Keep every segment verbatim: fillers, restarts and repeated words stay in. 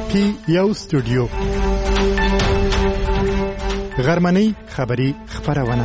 پی یو سټوډیو غرمنۍ خبری خبرونه.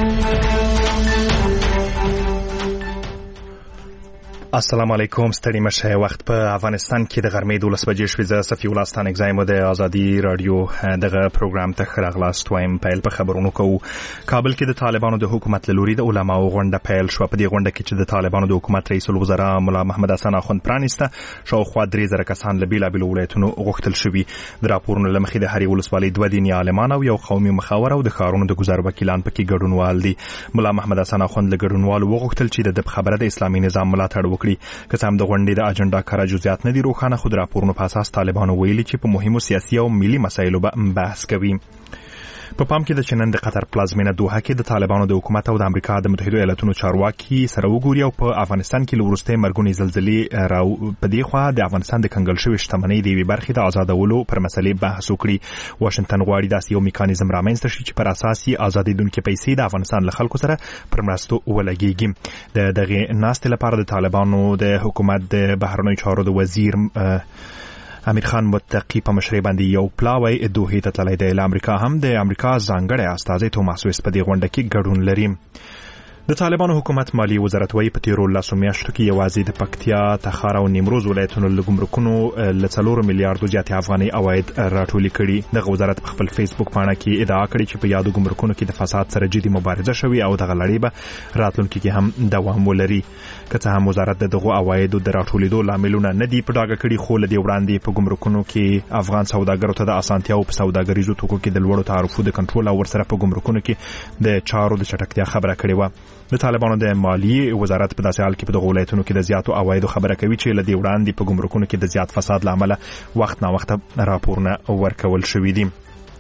السلام علیکم. ستړي مشه. وخت په افغانستان کې د غرمې دولس بجې شوې. زه صفي الله ستان اگزایم د ازادي رادیو دغه پروګرام ته خراغلاست وایم. پیل په خبرونو کوو. کابل کې د طالبانو د حکومت لوري د علماو غونډه پیل شو. په دې غونډه کې چې د طالبانو د حکومت رئیس الوزرا مولا محمد حسن اخوند پرانیسته، شاوخوا درې زره کسان له بیلابیلو ولایتونو غوښتل شوي. د راپورونو له مخې د هرې ولسوالۍ دوه دیني عالمان او یو قومي مخاور او د ښارونو د ګذر وکیلان پکې ګډونوال دي. مولا محمد حسن اخوند له ګډونوالو وغوښتل چې د خبره د اسلامي نظام ملاتړ وکړي. که څه هم د غونډې د اجنډا کار جزئیات نه دي روښانه، خو د راپورونو په اساس طالبانو ویلي چې په مهمو سیاسي او ملي مسایلو به بحث کوي. په پام کې د چنن د قطر پلازمینه دوحه کې د طالبانو د حکومت او د امریکا د متحده ایالاتونو چارواکي سره وګوري او په افغانستان کې لورسته مرګونی زلزلې راو په دې خوا د افغانستان د کنګل شوی شتمنۍ د وی برخې د آزادولو پر مسلې بحث وکړي. واشنگټن غواړي داسې یو میکانیزم رامنځته شي چې پر اساس یې آزادیدونکو پیسې د افغانستان له خلکو سره پر مرستو ولګيږي. د دغه ناستې لپاره د طالبانو د حکومت د بهرنیو چارو د وزیر امیر خان متقی په مشرۍ باندې یو پلاوی دوحې ته تللی دی. له امریکا هم د امریکا ځانګړی استازی توماس ویس په دې غونډه کې ګډون لري. د طالبانو حکومت مالی وزارت وايي په تیرو لسو میاشتو کې یوازې د پکتیا، تخار او نیمروز ولایتونو له ګمرکونو له څلورو میلیارډو زیاتې افغاني عواید راټولې کړي. دغه وزارت په خپل فیسبوک پاڼه کې ادعا کړې چې په یادو ګمرکونو کې د فساد سره جدي مبارزه شوې او دغه لړۍ به راتلونکي کې هم دوام ولري. که څه هم وزارت د دغو عوایدو د راټولېدو لاملونه نه دي په ډاګه کړي، خو له دې وړاندې په ګمرکونو کې افغان سوداګرو ته د اسانتیاو په سوداګریزو توکو کې د لوړو تعرفو د کنټرول او ورسره په ګمرکونو کې د چارو د چټکتیا خبره کړې وه. د طالبانو د مالیې وزارت په داسې حال کې په دغو ولایتونو کې د زیاتو عوایدو خبره کوي چې له دې وړاندې په ګمرکونو کې د زیات فساد له امله وخت نا وخت راپورونه ورکول شوي دي.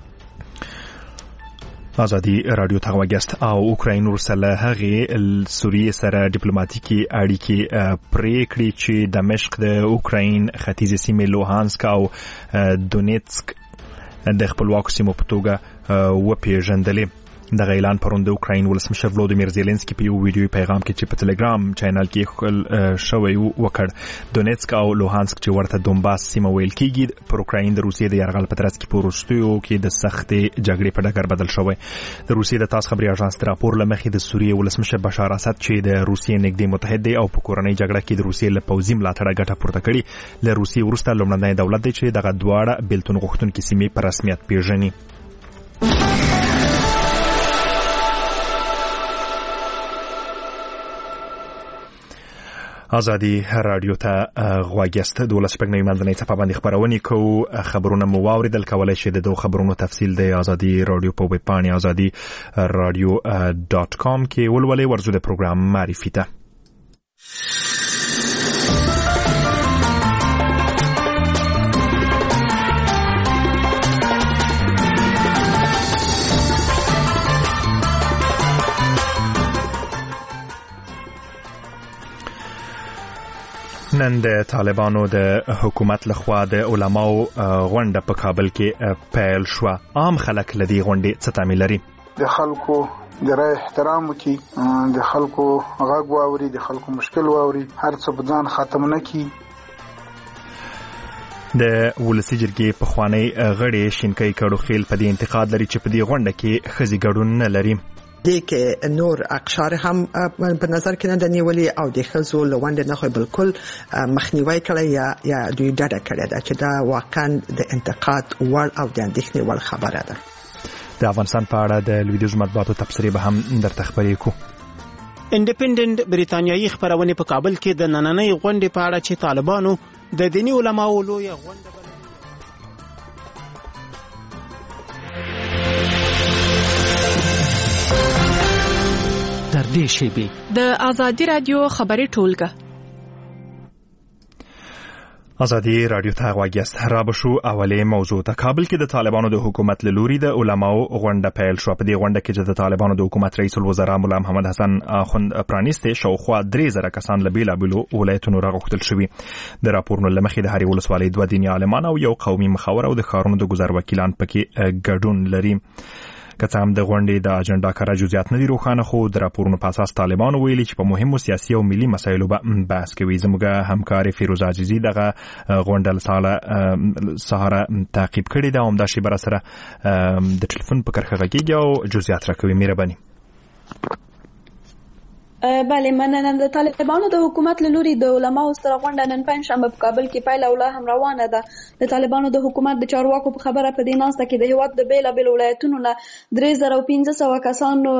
ازادي رادیو ته وګست او اوکراین ورسله هغه سوریه سره ډیپلوماټیکي اړیکې پرې کړې چې دمشق د اوکراین ختیځې سیمې لوهانسک او دونیتسک د خپلواکو سیمو په توګه وپیژندلې. دغه اعلان پرون د اوکراین ولسمشر ولودیمیر زيلنسکي په یو ویډیو پیغام کې چې په ټلګرام چینل کې خپل شوی وکړ. دونیتسک او لوهانسک چې ورته دومباس سیمه ویل کېږي پر اوکراین د روسیې د یرغل په ترڅ کې په وروستیو کې د سختې جګړې په ډګر بدل شوی. د روسیې د تاس خبري اژانس د راپور له مخې د سوریې ولسمشر بشار اسد چې د روسیې نږدې متحد دی او په کورنۍ جګړه کې د روسیې له پوځي ملاتړه ګټه پورته کړي، له روسیې وروسته لومړنی دولت دی چې دغه دواړه بیلتون غوښتونکي سیمې په رسمیت پیژني. ازادي رادیو ته غواګست دولس شپږ منځنۍ صفه باندې خبرونه کوو. خبرونه مو واوریدل، کولای شئ د دوه خبرونو تفصیل د ازادي رادیو په ویب پاڼه ازادي رادیو ډاټ کام کې ولولئ. ورزو د پروګرام معرفي ته نن د طالبانو د حکومت لخوا د علماو غونډه په کابل کې پیل شو. عام خلک لدی غونډې څه تعمیل لري؟ د خلکو د رای احترام وکي، د خلکو غږ واوري، د خلکو مشکل واوري، هر څه په ځان ختم نه کی. د ولسی جرګې په خوانی غړي شینکای کړو خیل په دې انتقاد لري چې په دې غونډه کې خزي ګډون نه لري. دې کې نور اقشار هم په نظر کې نه دنیولې او د خزو لوند نه خو بالکل مخنیوي کړی یا یا دوی ډډه کړی دا چې دا واقعا د انتقاد ور او د اندېښنې ور خبره ده. د افغانستان په اړه د لویدیز مطبوعاتو تبصرې به هم درته خبرې کو. انډیپندنت بریتانیایي خبرونه په کابل کې د نننۍ غونډې په اړه چې طالبانو د دینی علماو لوی غونډه در دې شیبه د ازادي رادیو خبري ټولګه. ازادي رادیو ته غواګست را بشو. اوله موضوع ته کابل کې د طالبانو د حکومت لوري د علماو غونډه پیل شو. په دې غونډه کې چې د طالبانو د حکومت رئیس الوزرا مولا محمد حسن اخوند پرانیسته شاوخوا درې زره کسان له بیلابیلو ولایتونو راغوښتل شوي. د راپورونو له مخې د هرې ولسوالۍ دوه دیني عالمان او یو قومي مخاور او د ښارونو د ګذر وکیلان پکې ګډون لري. که څه هم د غونډې د اجنډا کره جزئیات نه دي روښانه، خو د راپورونو په اساس طالبانو ویلي چې په مهمو سیاسي او ملي مسایلو به بحث کوي. زموږ همکار فیروز عزیزی دغه غونډه ساله سهار تعقیب کړې ده او همدا شی بر سره د ټلیفون په کرخه غږیږي او جزئیات راکوي. مهرباني. بله، مننه. د طالبانو د حکومت له لوري د علماو ستره غونډه نن پنجشنبه په کابل کې پیل او لا هم روانه ده. د طالبانو د حکومت د چارواکو په خبره په دې ناسته کې د هیواد د بیلابیلو ولایتونو نه درې زره او پنځه سوه کسانو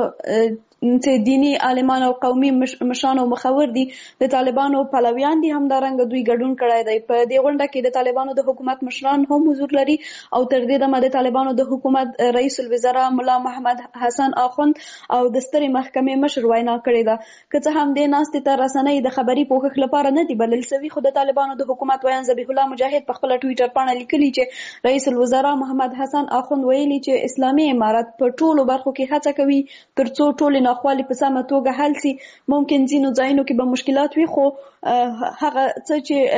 چې دینی عالمان او قومي مشران او مخور دي د طالبانو پلویان دي، همدارنګه دوی ګډون کړی دی. په دې غونډه کې د طالبانو د حکومت مشران هم حضور لري او تر دې دمه د طالبانو د حکومت رئیس الوزرا مولا محمد حسن اخوند او د سترې محکمې مشر وینا کړې ده. که څه هم دې ناستې ته رسنۍ د خبري پوښښ لپاره نه دي بلل سوي، خو د طالبانو د حکومت ویان ذبیح الله مجاهد په خپل ټویټر باندې لیکلي چې رئیس الوزرا محمد حسن اخوند ویلي چې اسلامي امارت په ټولو برخو کې هڅه کوي ترڅو ټول ناخوالې په سمه توګه حل سي. ممکن ځینو ځایونو کې به مشکلات وي، خو هغه څه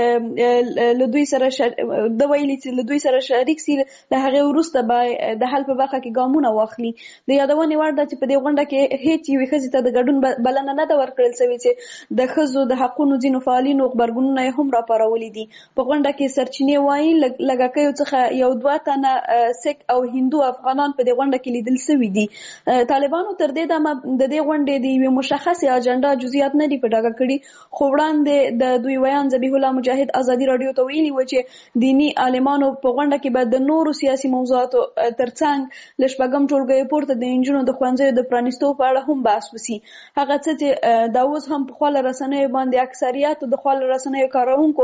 چې له دوی سره د ویلي چې له دوی سره شریک سي له هغه وروسته به د حل په برخه کې ګامونه واخلي. د یادونې وړ ده چې په دې غونډه کې هیڅ یوې ښځې ته د ګډون بلنه نه ده ورکړل سوې چې د ښځو د حقونو ځینو فعالینو غبرګونونه یې هم راپارولي دي. په غونډه کې سرچینې وایي لږکیو څخه یو دوه تنه سیک او هندو افغانان په دې غونډه کې لیدل سوي دي. طالبانو تر دې دمه د دې غونډې د یوې مشخصې اجنډا جزئیات نه دي په ډاګه کړي، خو وړاندې د دوی ویان ذبیح الله مجاهد ازادي رادیو ته ویلي و چې دینی عالمانو په غونډه کې به د نورو سیاسي موضوعاتو ترڅنګ له شپږم ټولګي پورته د انجونو د ښوونځیو د پرانیستو په اړه هم بحث وسي. هغه څه چې دا اوس هم په خپل رسنیو باندې اکثریت د خپل رسنیو کارونکو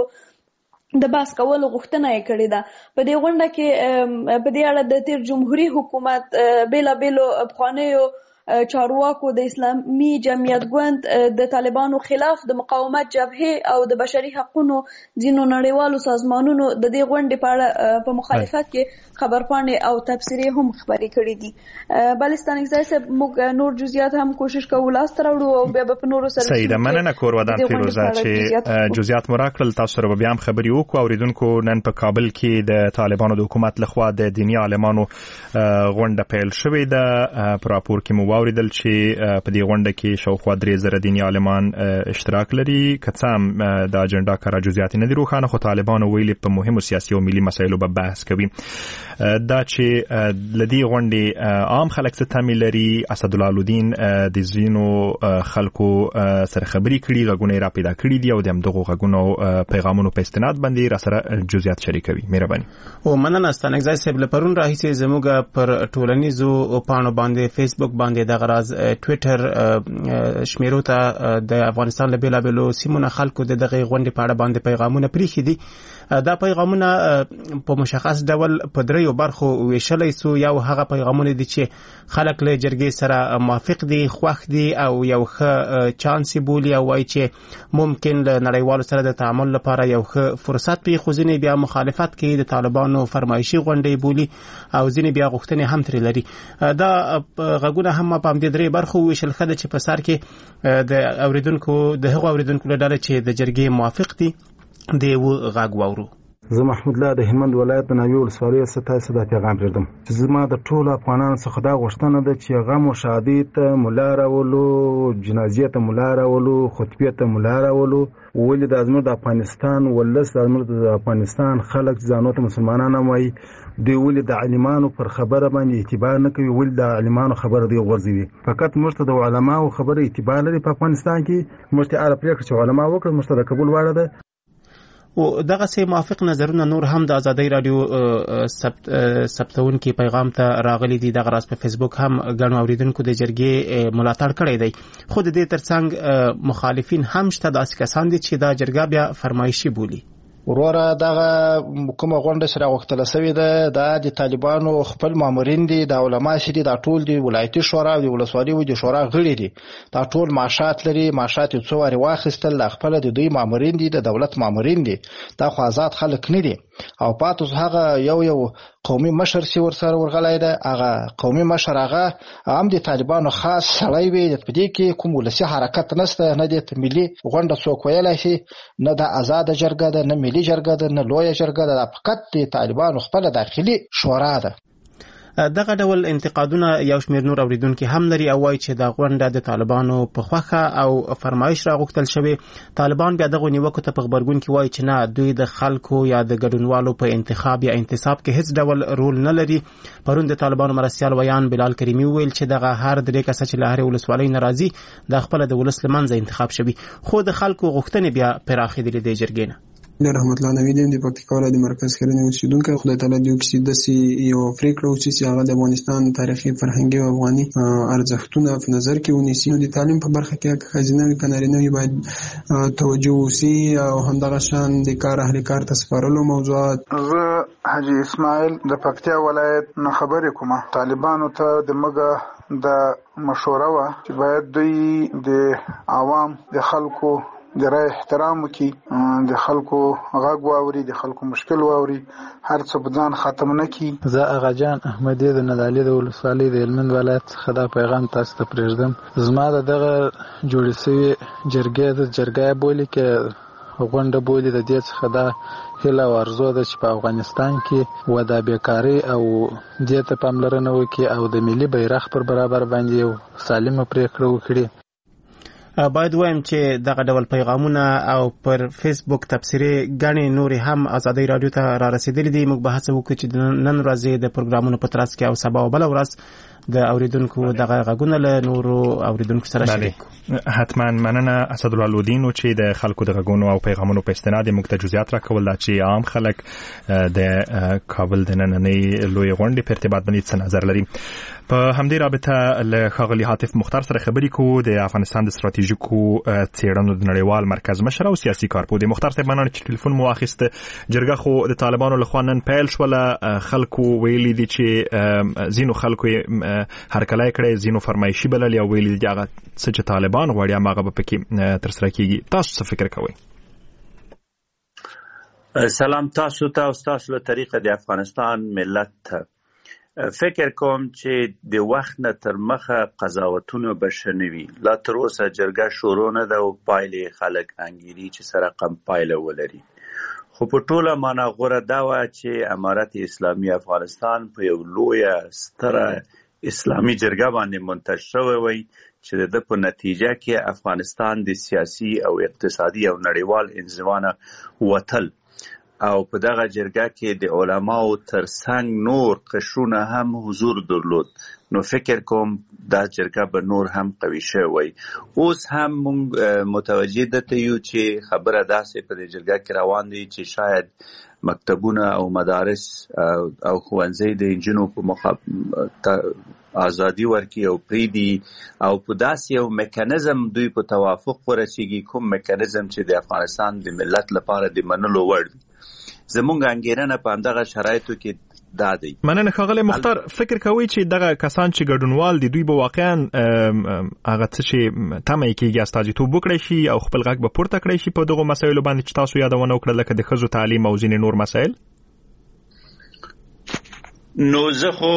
د بحث کولو غوښتنه یې کړې ده. په دې غونډه کې په دې اړه د تیر جمهوریت حکومت بیلابیلو افغانیو چارواکو د اسلامي جمعیت ګوند د طالبانو خلاف د مقاومت جبهه او د بشري حقوقو ځینو نړیوالو سازمانونو د دې غونډې په اړه په مخالفت کې خبرپاڼې او تبصرې هم خبرې کړې دي. بلستان ایگزای صاحب موږ نور جزئیات هم کوشش کوو لاس ته راوړو او بیا به په نورو سره سیده مننه کور ودان فیروزه چې جزئیات مو راکړل. تاسو سره بیا هم خبرې وکړو. اوریدونکو نن په کابل کې د طالبانو د حکومت لخوا د دینی عالمانو غونډه پیل شوې ده. په راپور کې مو واوریدل چې په دې غونډه کې شاوخوا درې زره دینی عالمان اشتراک لري. که څه هم د اجنډا کره جزئیات نه دي روښانه، خو طالبانو ویلي په مهمو سیاسي او ملي مسایلو به بحث کوي. دا چې لدی غونډې عام خلک څه تمه لري، اسدالله الدین د زینو خلکو سره خبري کړي، غوونه را پیدا کړي دي او د همدغه غوونو پیغامونو په استناد باندې را سره جزئیات شریکوي. مهرباني. او مننه ستانه ځای صاحب. لپرون راهیسه زموږ پر ټولنیزو پاڼو باندې فیسبوک باندې د غراز ټوئیټر شمیرو ته د افغانستان له بیلابیلو سیمونو خلکو د دغه غونډې په اړه باندې پیغامونه پریخي دي. دا پیغامونه په مشخص ډول په دریو برخو ویشلای سو. یو هغه پیغامونه دي چې خلک له جرګې سره موافق دي، خوښ دي او یو ښه چانس بولي او وايي چې ممکن له نړیوالو سره د تعامل لپاره یو ښه فرصت وي، خو ځینې بیا مخالفت کوي، د طالبانو فرمایشي غونډې بولي او ځینې بیا غوښتنې هم ترې لري. دا غږونه هم په همدې درې برخو ویشل خده چې په سر کې د اوریدونکو د هغو اوریدونکو له ډلې چې د جرګې موافق دي دی و غږ واورو. زه محمود الله د هلمند ولایت د ناوې ولسوالۍ څخه تاسو ته پیغام پرېږدم چې زما د ټولو افغانانو څخه دا غوښتنه ده چې غم او ښادۍ ته ملا راولو، جنازې ته ملا راولو، خطبې ته ملا راولو. ولې دا زموږ د افغانستان ولس، دا زموږ د افغانستان خلک ځانو ته مسلمانان هم وایي، دوی ولې د عالمانو پر خبره باندې اعتبار نه کوي، ولې د عالمانو خبره دوی غورځوي. فقط موږ ته د علماو خبره اعتبار لري په افغانستان کې. موږ ته هغه پرېکړه چې علما وکړه موږ ته د قبول وړ ده. او دغه سي موافق نظرونه نور هم د آزادۍ رادیو ثبت ثبتون کې پیغام ته راغلي دي. دغه راز په فیسبوک هم غنو اوریدونکو د جرګې ملاتړ کړی دی، خو د دې ترڅنګ مخالفین هم شته. داسې کسان دي چې دا جرګه بیا فرمایشي بولي. وروره دغه کومه غونډه سره غوښتل شوې ده دا د طالبانو خپل مامورین دي، د علما سي دا ټول دی ولایتي شورا او د ولسوالۍ و د شورا غړي دي. دا ټول معاشات لري، معاشات یې څو واري واخیستل، د خپل د دوی مامورین دي، د دولت مامورین دي. دا خو آزاد خلک نه دي. او پاتوس هغه یو یو قومي مشر سی ورسره ورغلای ده. هغه قومي مشر هغه هم د طالبانو خاص سړی وي. په دې کې کوم ولسی حرکت نشته، نه د ملي غونډه څوک ویلای شي، نه د آزاد جرګه ده، نه ملي جرګه ده، نه لویه جرګه ده. فقط د طالبانو خپل داخلي شورا ده. دغه ډول انتقادونه یو شمېر نور اوریدونکي هم لري او وایي چې د غونډه د طالبانو په خوښه او فرمایش راغوښتل شوی. طالبان بیا دغه نیوکو ته په غبرګون کې وایي چې نه، دوی د خلکو یا د ګډونوالو په انتخاب یا انتصاب کې هیڅ ډول رول نه لري. پرون د طالبانو مرستیال ویان بلال کریمي ویل چې دغه هر درې کسه چې له هرې ولسوالۍ نه راځي د خپله د ولس له منځه انتخاب شوي، خو د خلکو غوښتنې بیا پراخېدلې دې جرګې نه. رحمت الله نوی دیم د پکتیکا ولایت د مرکز کرنې اوسیدونکی. خدای تعالی دې وکړي داسې یو پرېکړه وشي چې هغه د افغانستان تاریخي، فرهنګي او افغاني ارزښتونه په نظر کې ونیسي. د تعلیم په برخه کې که ښځینه وي که نارینه وي باید توجه وشي او همدغه شان د کار اهل کار ته سپارلو موضوعات. زه حاجي اسماعیل د پکتیا ولایت نه خبرې کوم. طالبانو ته د مګه د مشوره وه چې باید دوی د عوام د خلکو د رای احترام وکړي، د خلکو غږ واوري، د خلکو مشکل واوري، هر څه په ځان ختم نه کړي. زه اغاجان احمدی د ندالي د ولسوالۍ د هلمند ولایت څخه دا پیغام تاسو ته پرېږدم. زما د دغه جوړې سوي جرګې د جرګه بولي کې غونډه بولي د دې څخه دا هیله او ارزو ده چې په افغانستان کې ودا بیکاري او دې ته پاملرنه وکړي او د ملي بیرغ پر برابر باندې یو سالمه پرېکړه وکړي. باید وایم چې دغه ډول پیغامونه او پر فیسبوک تبصرې غني نورې هم ازادي رادیو ته را رسیدلې دي. موږ به هڅه وکړو چې نن ورځې د پروګرامونو په ترڅ کې او سبا او بل ورځ د اوریدونکو دغه غږونه له نورو اوریدونکو سره شریک کړو. حتما مننه اسدالله لودین چې د خلکو د غږونو او پیغامونو په استناد موږ ته جزئیات راکول دا چې عام خلک د کابل د نننۍ لوی غونډې په ارتباط باندې څه نظر لري. په همدې رابطه له ښاغلي عاطف مختار سره خبرې کوو، د افغانستان د ستراتیژیکو څېړنو د نړیوال مرکز مشر او سیاسي کارپوه. د مختار صاحب مننه چې ټلیفون مو واخیسته. جرګه خو د طالبانو لخوا نن پیل شوله. خلکو ویلي دي چې ځینو خلکو هرکلی کړی، ځینو فرمایشي بللې او ویلي دي هغه څه چې طالبان غواړي هماغه به پکې ترسره کېږي. تاسو څه فکر کوئ؟ سلام تاسو ته او ستاسو له طریقه د افغانستان ملت ته. فکر کوم چې د وخت نه تر مخه قضاوتونه به شنوي. لا تر اوسه جرګه شروع نه ده او پایلې خلک انګیري چې سره کم پایله ولري. خو په ټوله معنا غوره دا وه چې امارت اسلامي افغانستان په یو لویه ستره اسلامي جرګه باندې منتج شوی وی چې د ده په نتیجه کې افغانستان د سیاسي او اقتصادي او نړیوال انزوانه وتل او په دغه جرګه کې د علماو ترڅنګ نور قشرونه هم حضور درلود. نو فکر کوم دا جرګه به نور هم قوي شوی وي. اوس هم موږ متوجه دته یو چې خبره داسې په دې جرګه کې روان دي چې شاید مکتبونه او مدارس او ښوونځي د انجینو په مخه ازادي ورکي او پریدي او په داسې یو میکانیزم دوی په توافق ورسیږي، کوم میکانیزم چې د افغانستان د ملت لپاره د منلو وړ وي. زمونږ انګیرنه په همدغه شرایطو کې دا دی. مننه ښاغلی مختار. فکر کوئ چې دغه کسان چې ګډونوال دي دوی به واقعا هغه څه چې تمه یې کېږي استازیتوب وکړی شي او خپل غږ به پورته کړی شي په دغو مسایلو باندې چې تاسو یادونه وکړه لکه د ښځو تعلیم او ځینې نور مسایل؟ نو زه خو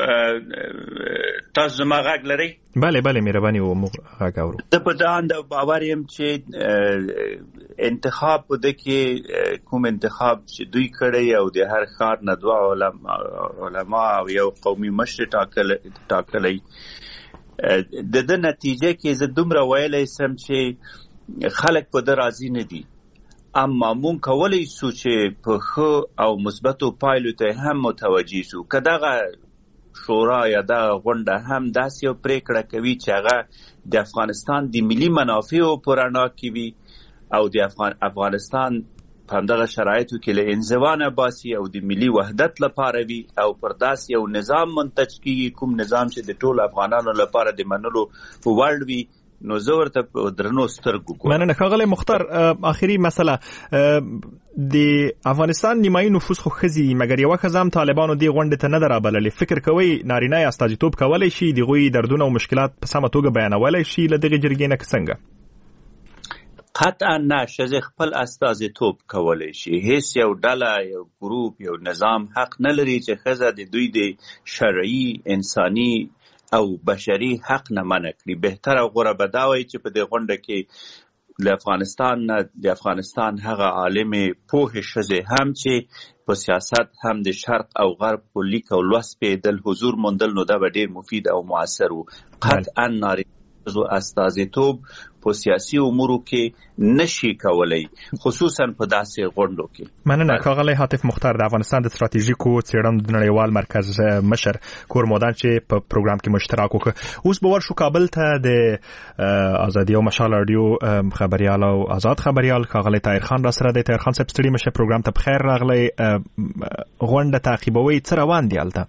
تاسو زما غږ لرئ؟ بله بله مهرباني و موږ غږ اورو. زه په دا اند باور یم چې انتخاب په ده کې کوم انتخاب چې دوی کړی او د هر ښار نه دوه علما او یو قومي مشر ټاکلی د ده نتیجه کې زه دومره ویلی سم چې خلک په ده راضي نه دي. اما مون کولی سو چې په ښه او مثبتو پایلو ته هم متوجه سو. که دغه شورا یا دغه غونډه هم داسې یو پرېکړه کوي چې هغه د افغانستان د ملي منافعو په رڼا کې وي او د افغان افغانستان په همدغه شرایطو کې له انزوانه باسي او د ملي وحدت لپاره وي او پر داسې یو نظام منتج کېږي کوم نظام چې د ټولو افغانانو لپاره د منلو په وړ وي، نو زه ورته په درنو سترګو ګورم. مننه ښاغلی مختار. آخري مسله، د افغانستان نیمایي نفوس خو ښځې دي مګر یوه ښځه هم طالبانو دې غونډې ته نه ده رابللې. فکر کوئ نارینه یې استازیتوب کولی شي، د هغوی دردونه او مشکلات په سمه توګه بیانولی شي له دغې جرګې نه که څنګه؟ قطعا نه، ښځې خپل استازیتوب کولی شي. هیڅ یو ډله یو ګروپ یو نظام حق نه لري چې ښځه د دوی د شرعي انساني او بشري حق نه منع کړي. بهتره غوره به دا وایي چې په دې غونډه کې د افغانستان د افغانستان هغه عالم پوه ښځې هم چې په سیاست هم د شرق او غرب په لیک او لوست پیدل حضور موندل، نو دا به ډیر مفید او موثر وو. قطعا نارینه استازیتوب په سیاسي امورو کې نشي کولای، خصوصا په داسې غونډو کې. مننه. ښاغلی حاتف مختار د افغانستان د ستراتیژیکو څېړنو د نړیوال مرکز مشر کورمودان چې په پروګرام کې مشترک وکړ. اوس به ورشو کابل ته د ازادي او مشال رادیو خبريال او آزاد خبريال ښاغلی طاهر خان را سره دی. طاهر خان صاحب ستړي مشه، پروګرام ته بخیر راغلی. غونډه تعقیبوي، څه روان دی هلته؟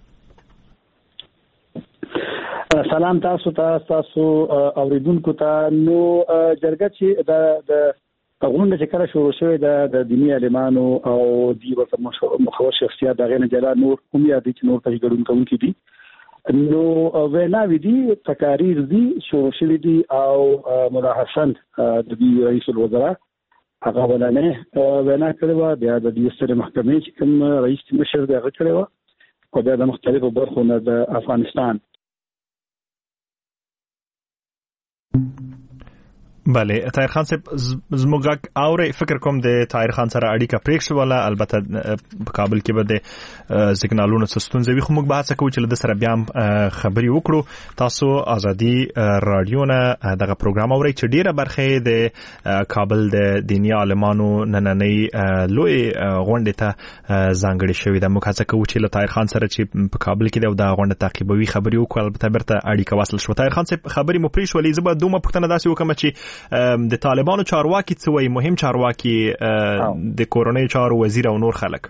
سلام تاسو ته، تاسو اوریدونکو ته. نو جرګه چې د غونډه چې کله شروع شوې ده د دیني عالمانو او د ورته مخور شخصیات دغه نه جلا نور کوم یادي چې نور ته ګډون کوونکي دي، نو ویناوي دي، تقاریر دي شروع شوې دي او مولا حسن د دې رئیس الوزرا هغه ولنه وینا کړې و، بیا د دې ستره محکمې چې کوم رئیس مشر دی هغه کړې و، او بیا د مختلفو برخو نه د افغانستان. بله طاهر خان صاحب زموږ اوري فکر کوم د طاهر خان سره اړیکه پریښ ولا، البته په کابل کې به د سیګنالونو ستونزې وي، خو موږ به هڅه کوو چې له سره بیا خبري وکړو. تاسو ازادي رادیو نه دغه پروګرام اوري چې ډیره برخه د کابل د دینی عالمانو نننۍ لوی غونډه ته ځانګړې شوې ده. موږ هڅه کوو چې له طاهر خان سره چې په کابل کې د غونډه تعقیبوي خبري وکړو، البته برته اړیکه وصل شو. طاهر خان صاحب خبري مو پریښ ولې زه به دومره پوښتنه داسې وکم چې د طالبانو چارواکي څه وایي، مهم چارواکي د کورونی چارو وزیر او نور خلک؟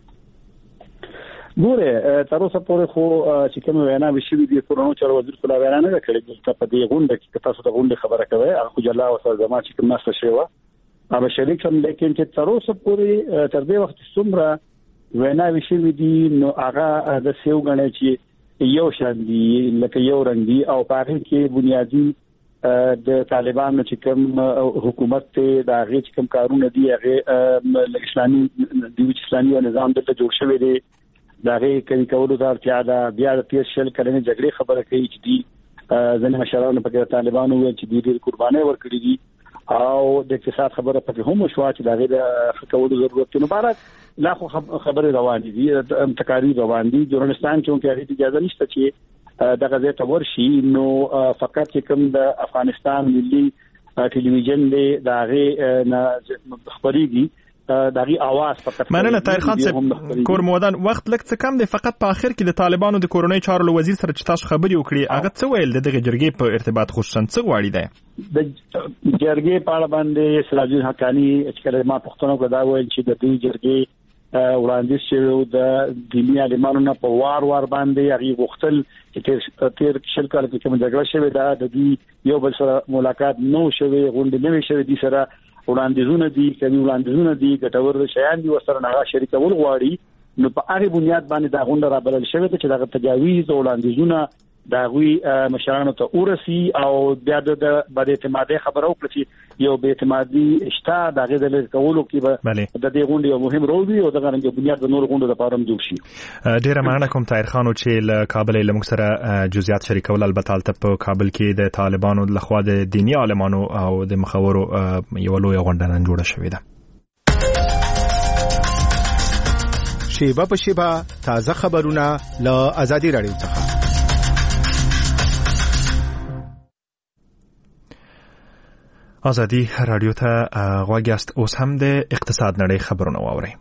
ګوره تر اوسه پورې خو چې کوم وینا وشي د کورونی چارو وزیر خو لا وینا نه کړې، چې په دې غونډه کې تاسو د غونډې خبره کوي هغه جلا او سازمان چې کوم ناسه شوی هغه شریک هم، لیکن چې تر اوسه پورې تر دې وخت څومره وینا وشي دي نو هغه د سیو غنې چې یو شان دي لکه یو رنګ دي، او په هغه کې بنیادی د طالبانو چې کوم حکومت ته د هغه چې کوم کارونه دي هغه اسلامي د اسلامي نظام د جوړ شوی دی د هغه کوي کولو د اړتیا ده. بیا د تیر شل کلنې جګړې خبره کوي چې دي ځنې مشرانو په طالبانو ویل چې د ډېر قربانۍ ورکړي دي، او د اقتصاد خبره پکې هم شو چې د هغه د کولو ضرورت نه بارد لا خو خبره روان دي، تقاریر روان دي. جورنالستان چې هغه اجازه نشته چې دغه ځای ته ورشي، نو فقط کوم د افغانستان ملي ټلویزیون دی دغه نه خبريږي، دغه आवाज فقط. مننه طاهر خان صاحب کورمودان. وخت لږ څه کم دی، فقط په اخر کې د طالبانو د کورونی چارو وزیر سره چې تاسو خبري وکړي هغه څه ویل دغه جرګې په ارتباط، خصوصا څه غواړي دی د جرګې په اړه باندې سراج الدین حقانی چې کله ما پښتنو کو دا ویل چې د دې جرګې وړاندیز شوی د دینی عالمانو نه په وار وار باندې هغه وختل چې تیر شل کال کې کوم جګړه شوې ده د دې یو بل سره ملاقات نو شوی، غونډه نه شوی دي، سره وړاندیزونه دي، کوي وړاندیزونه دي، ګټور شیان دي ورسره نه شریکول غواړي، نو په هغه بنیاد باندې دا غونډه را بلل شوې ده چې دا تجاویز او وړاندیزونه دا غوي مشرانو ته ورسي، او بیا د بد اعتمادي خبرو کړی چې یو به اعتمادي شته دغه د کولو کې به د دې غونډې یو مهم رول دی، او دغه رنګ بنیاد د نور غونډو لپاره هم جوړ شي. ډیره مننه کوم طاهر خان چې له کابل له موږ سره جزئیات شریکول. البته البته په کابل کې د طالبانو لخوا د دینی عالمانو او د مخورو یو لوی غونډه نن جوړه شوې ده. شیبه په شیبه تازه خبرونه له ازادي رادیو څخه. ازادي رادیو ته غوږ یاست، اوس هم د اقتصاد نړۍ خبرونه واورئ.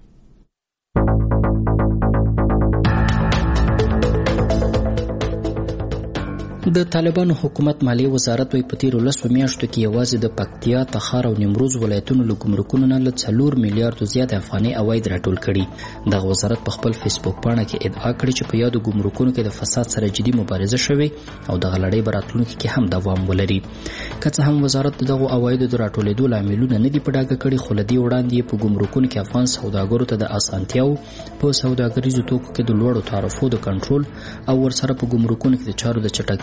د طالبانو حکومت مالیه وزارت وی په تیرو لسو میاشتو کې یوازې د پکتیا، تخار او نیمروز ولایتونو له ګمرکونو نه له څلور میلیارډو زیات افغاني عواید راټول کړي. دغه وزارت په خپل فیسبوک پاڼه کې ادعا کړې چې په یادو ګمرکونو کې د فساد سره جدي مبارزه شوې او دغه لړۍ به راتلونکي کې هم دوام ولري. که څه هم وزارت دغه عوایدو د راټولېدو لاملونه نه دي په ډاګه کړي، خو له دې وړاندې په ګمرکونو کې افغان سوداګرو ته د اسانتیاو په سوداګریزو توکو کې د لوړو تعرفو د کنټرول او ورسره په ګمرکونو کې د چارو د چټکتیا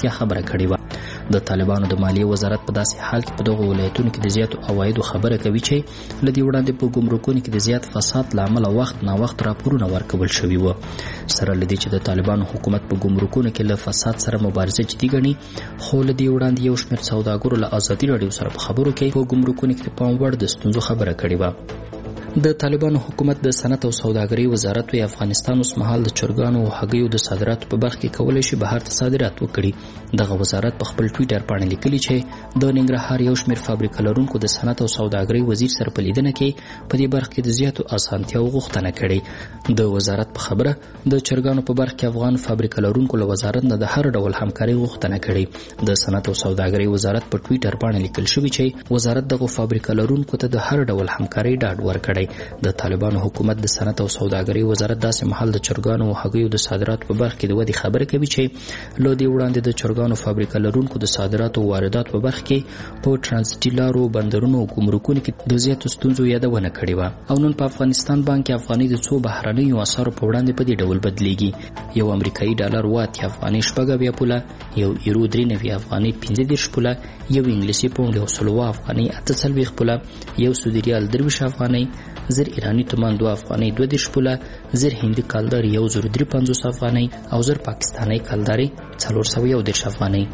پراختیا خبره کړې وه. د طالبانو د مالیې وزارت په داسې حال کې په دغو ولایتونو کې د زیاتو عوایدو خبره کوي چې له دې وړاندې په ګمرکونو کې د زیات فساد له امله وخت ناوخت راپورونه ورکول شوي وو. سره له دې چې د طالبانو حکومت په ګمرکونو کې له فساد سره مبارزه جدي ګڼي، خو له دې وړاندې یو شمېر سوداګرو له ازادي راډیو سره په خبرو کې په ګمرکونو کې پام وړ د ستونزو خبره کړې وه. د طالبانو حکومت د صنعت او سوداګرۍ وزارت وی افغانستان اوس مهال د چرګانو او هګیو د صادراتو په برخه کې کولای شي بهر ته صادرات وکړي. دغه وزارت په خپل ټویټر باندې لیکلي چې د ننګرهار یو شمېر فابریکه لرونکو د صنعت او سوداګرۍ وزیر سره په لیدنه کې په دې برخه کې د زیاتو اسانتیاو غوښتنه کړې. د وزارت په خبره د چرګانو په برخه کې افغان فابریکه لرونکو له وزارت نه د هر ډول همکاري غوښتنه کړې. د صنعت او سوداګرۍ وزارت په ټویټر باندې لیکل شوی چې وزارت دغه فابریکه لرونکو ته د هر ډول همکاري ډاډ ورکړی. د طالبانو حکومت د صنعت او سوداګرۍ وزارت داسې مهال د چرګانو او هګیو د صادراتو په برخه کې د ودې خبره کوي چې له دې وړاندې د چرګانو فابریکه لرونکو د صادراتو او وارداتو په برخه کې په ټرانزیټي لارو، بندرونو او ګمرکونو کې د زیاتو ستونزو یادونه کړې وه. او نن په افغانستان بانک افغاني د څو بهرنیو اسعارو په وړاندې په دې ډول بدلیږي. یو امریکایي ډالر اوه اتیا افغاني شپږ اویا پوله، یو ایرو درې نوي افغاني پنځه دېرش پوله، یو انګلیسي پونډ یو سل اوه افغاني اته څلوېښت پوله، یو سعودي ریال درویشت افغاني، زر ایرانی تومان دوه افغاني دوه دېرش پوله، زر هندي کالدار یو زر درې پنځوس افغاني او زر پاکستاني کالداري څلور سوه یو دېرش افغاني.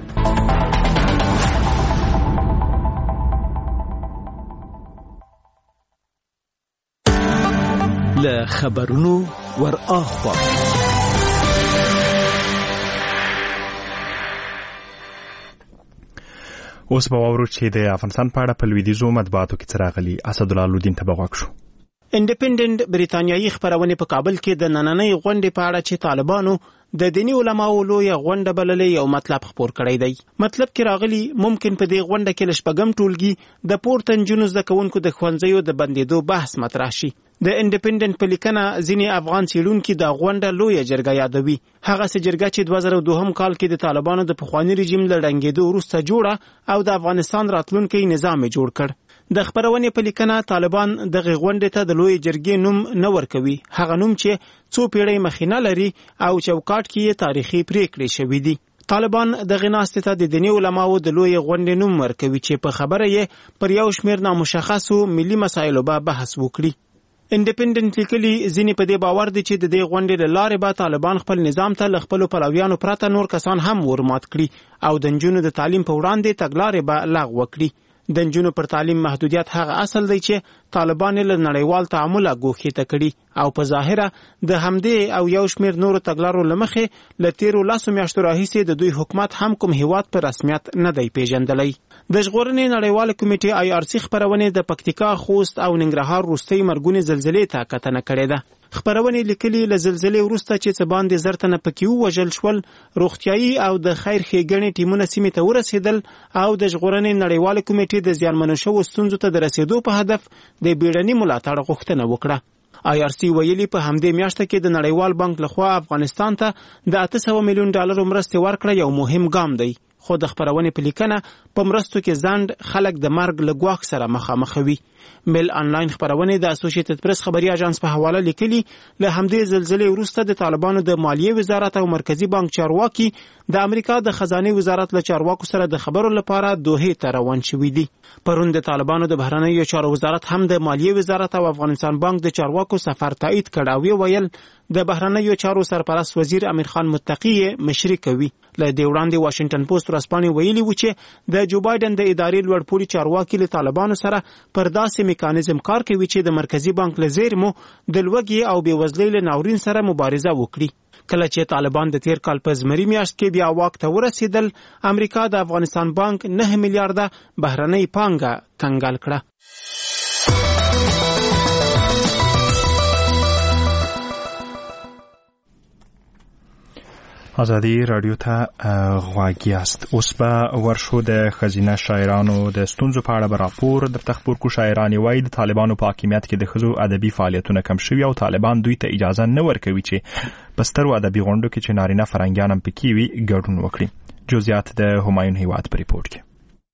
له خبرونو ور اخوا اوس به واورو چې د افغانستان په اړه په لویدیځو مطبوعاتو کې څه راغلي. اسدالله لودین ته به غوږ شو. انډیپندنت بریتانیایي خبرونه په کابل کې د نننۍ غونډې په اړه چې طالبانو د دینی علماو لوی غونډه بللې یو مطلب خبر کړی دی. مطلب کې راغلی ممکن په دې غونډه کې لشپږم ټولګي د پورته نجونو زده کوونکو د ښوونځیو د بندېدو بحث مطرح شي. د انډیپندنت په لیکنه ځینې افغان څېړونکي د غونډه لویه جرګه یادوي. هغه سه جرګه چې دوه زره دوهم کال کې د طالبانو د پخواني رژیم له ړنګېدو وروسته جوړه او د افغانستان راتلونکی نظام جوړ کړ. د خبرونې په لیکنه طالبان دغه غونډې ته د لوی جرګې نوم نه ورکوي، هغه نوم چې څو پیړۍ مخینه لري او چوکاټ کې تاریخي پریکړې شوې دي. طالبان دغه ناستې ته د دیني علماو د لوی غونډې نوم ورکوي چې په خبره یې پر یو شمېر نامشخصو ملي مسایلو به بحث وکړي. انډیپندنت لیکلي ځینې په دې باور دي چې د دې غونډې له لارې به طالبان خپل نظام ته له خپلو پلویانو پرته نور کسان هم ورمات کړي او د نجونو د تعلیم په وړاندې تګلارې به لغوه کړي. د نجونو پر تعلیم محدودیت هغه اصل دی چې طالبان له نړیوال تعامل غوښته کړي او په ظاهره د همدې او یو شمېر نورو تګلارو لمخې ل تیرو لاسو میاشتو راهیسې د دوی حکومت هم کوم هیواد په رسمیت نه دی پیژندلی. د ژغورنې نړیواله کمیټې آی آر سی خبرونه د پکتیکا، خوست او ننګرهار وروستۍ مرګونې زلزلې ته کتنه کړې ده. خبرونه لیکلي له زلزلې وروسته چې څه باندې زر تنه پکې ووژل شول، روغتیایي او د خیر ښېګڼې ټیمونه سیمې ته ورسېدل او د ژغورنې نړیواله کمیټې د زیانمنو شوو ستونزو ته د رسېدو په هدف د بیړني ملاتړ غوښتنه وکړه. آی آر سی ویلي په همدې میاشته کې د نړیوال بانک لخوا افغانستان ته د اته سوه میلیون ډالرو مرستې ورکړه یو مهم ګام دی. خو د خبرونې په لیکنه په مرستو کې ځنډ خلک د مرګ له ګواښ سره مخامخ وي. میل انلاین خبرونه د اسوسییټډ پریس خبري اژانس په حواله لیکلي له همدې زلزلې وروسته د طالبانو د مالیې وزارت او مرکزی بانک چارواکي د امریکا د خزانه وزارت له چارواکو سره د خبرو لپاره دوحې ته روان شوي دي. پرون د طالبانو د بهرنیو چارو وزارت هم د مالیې وزارت او افغانستان بانک د چارواکو سفر تایید کړ او ویل د بهرنیو چارو سرپرست وزیر امیر خان متقی مشري کوي. له دې وړاندې واشنگټن پوسټ ورځپاڼې ویلي و چې د جو بایدن د ادارې لوړپوړي چارواکي له طالبانو سره پر داسې میکانیزم کار کوي چې د مرکزی بانک له زیرمو د لوږې او بېوزلۍ له ناورین سره مبارزه وکړي. کله چې طالبان د تیر کال په زمري میاشت کې بیا واک ته ورسېدل، امریکا د افغانستان بانک نه میلیارډه بهرنۍ پانګه کنګال کړه. ازادي رادیو ته غواړی است. اوس به ورشو د خزینه شاعرانو د ستونزو په اړه به راپور در تخبر کو. شاعران وایي د طالبانو په حاکمیت کې د ښځو ادبي فعالیتونه کم شوي او طالبان دوی ته اجازه نه ورکوي چې په سترو ادبي غونډو کې چې نارینه فرهنګیان هم پکې وي ګډون وکړي. جزئیات د همایون هیواد په ریپورت کې.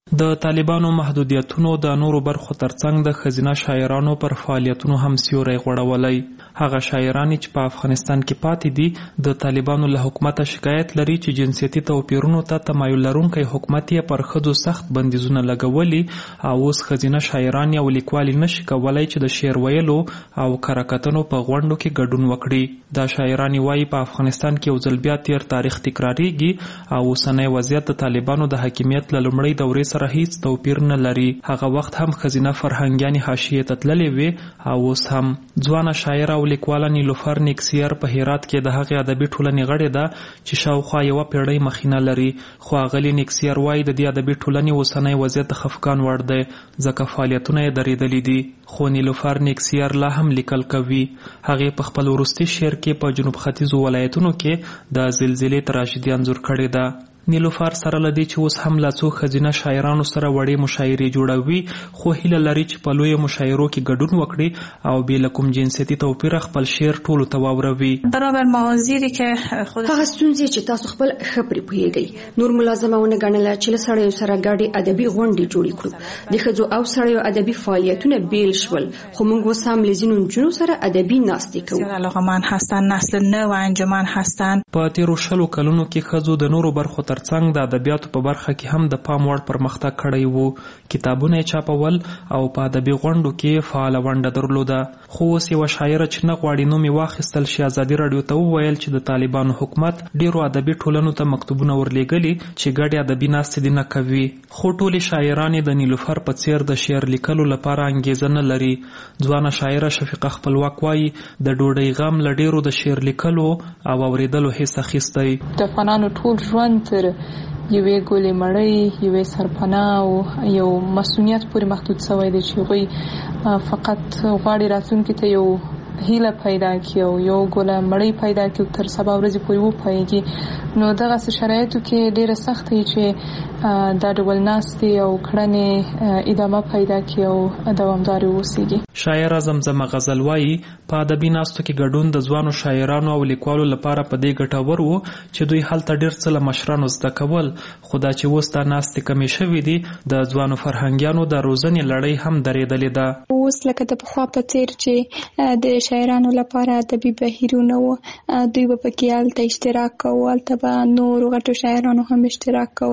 د طالبانو محدودیتونو د نورو برخو ترڅنګ د ښځینه شاعرانو پر فعالیتونو هم سیوری غوړولی. هغه شاعران چې په افغانستان کې پاتې دي د طالبانو له حکومته شکایت لري چې جنسیتي توپیرونو ته تمایل لرونکی حکومت یې پر ښځو سخت بندیزونه لګولي او اوس ښځینه شاعران یا لیکوالې نشي کولی چې د شعر ویلو او کره کتنو په غونډو کې ګډون وکړي. دا شاعران وایي په افغانستان کې یو ځل بیا تیر تاریخ تکراریږي او اوسنی وضعیت د طالبانو د حاکمیت له لومړۍ دورې سره هیڅ توپیر نه لري. هغه وخت هم ښځینه فرهنګیانې حاشیې ته تللې وې او اوس هم. ځوانه شاعره او لیکواله نیلوفر نیکسیر په هرات کې د هغې ادبي ټولنې غړې ده چې شاوخوا یوه پیړۍ مخینه لري. خو اغلې نیکسیر وایي د دې ادبي ټولنې اوسنی وضعیت د خفګان وړ دی ځکه فعالیتونه یې درېدلي دي. خو نیلوفر نیکسیر لا هم لیکل کوي. هغې په خپل وروستي شعر کې په جنوب ختیځو ولایتونو کې د زلزلې تراژیدي انځور کړې ده. نیلوفر سره لدی چې اوس هم لا څو ښځینه شاعرانو سره وړې مشاعرې جوړوي خو هیله لري چې په لویو مشاعرو کې ګډون وکړي او بې له کوم جنسیتي توپیره خپل شعر ټولو ته واوروي. برابر موازیری که هغه ستونزې چې تاسو خپل ښه پرې پوهیږئ. نور ملازمه ونه ګڼله چې له سړیو سره ګډې ادبي غونډې جوړې کړو. د ښځو او سړیو ادبي فعالیتونه بیل شول خو موږ اوس هم له ځینو نجونو سره ادبي ناستې کوو. علاقه‌مند هستن، نسل نو انجمن هستن. په تیرو شلو کلونو کې ښځو د نورو برخو ترڅنګ د ادبیاتو په برخه کې هم د پام وړ پرمختګ کړی وو. کتابونه یې چاپول او په ادبي غونډو کې فعاله ونډه درلوده. خو اوس یوه شاعره چې نه غواړي نوم یې واخیستل شي ازادي راډیو ته وویل چې د طالبانو حکومت ډیرو ادبي ټولنو ته مکتوبونه ورلیږلي چې ګډې ادبي ناستې دې نه کوي. خو ټولې شاعرانې د نیلوفر په څیر د شعر لیکلو لپاره انګیزه نه لري. ځوانه شاعره شفیقه خپلواک وایي د ډوډۍ غم له ډیرو د شعر لیکلو او اوریدلو هیڅ اخیستی. د افغانانو ټول ژوند تر یوې ګولې مړۍ، یوې سرپناه او یو مسؤلیت پورې محدود شوی دی چې هغوی فقط غواړي راتلونکي ته یو هیله پیدا کړي او یو ګوله مړۍ پیدا کړي او تر سبا ورځې پورې وپوهېږي. نو دغسې شرایطو کې ډېره سخته وي چې دا ډول ناستې او کړنې ادامه پیدا کړي او دوامدارې واوسېږي. شاعره زمزمه غزل وایي په ادبي ناستو کې ګډون د ځوانو شاعرانو او لیکوالو لپاره په دې ګټور و چې دوی هلته ډېر څه له مشرانو زده کول. خو دا چې اوس دا ناستې کمې شوې دي د ځوانو فرهنګیانو د روزنې لړۍ هم درېدلې ده. اوس لکه د پخوا په څېر چې د شاعرانو لپاره ادبي بهیرونه وو، دوی به پکې هلته اشتراک کوو، هلته به نورو غټو شاعرانو هم اشتراک کوو.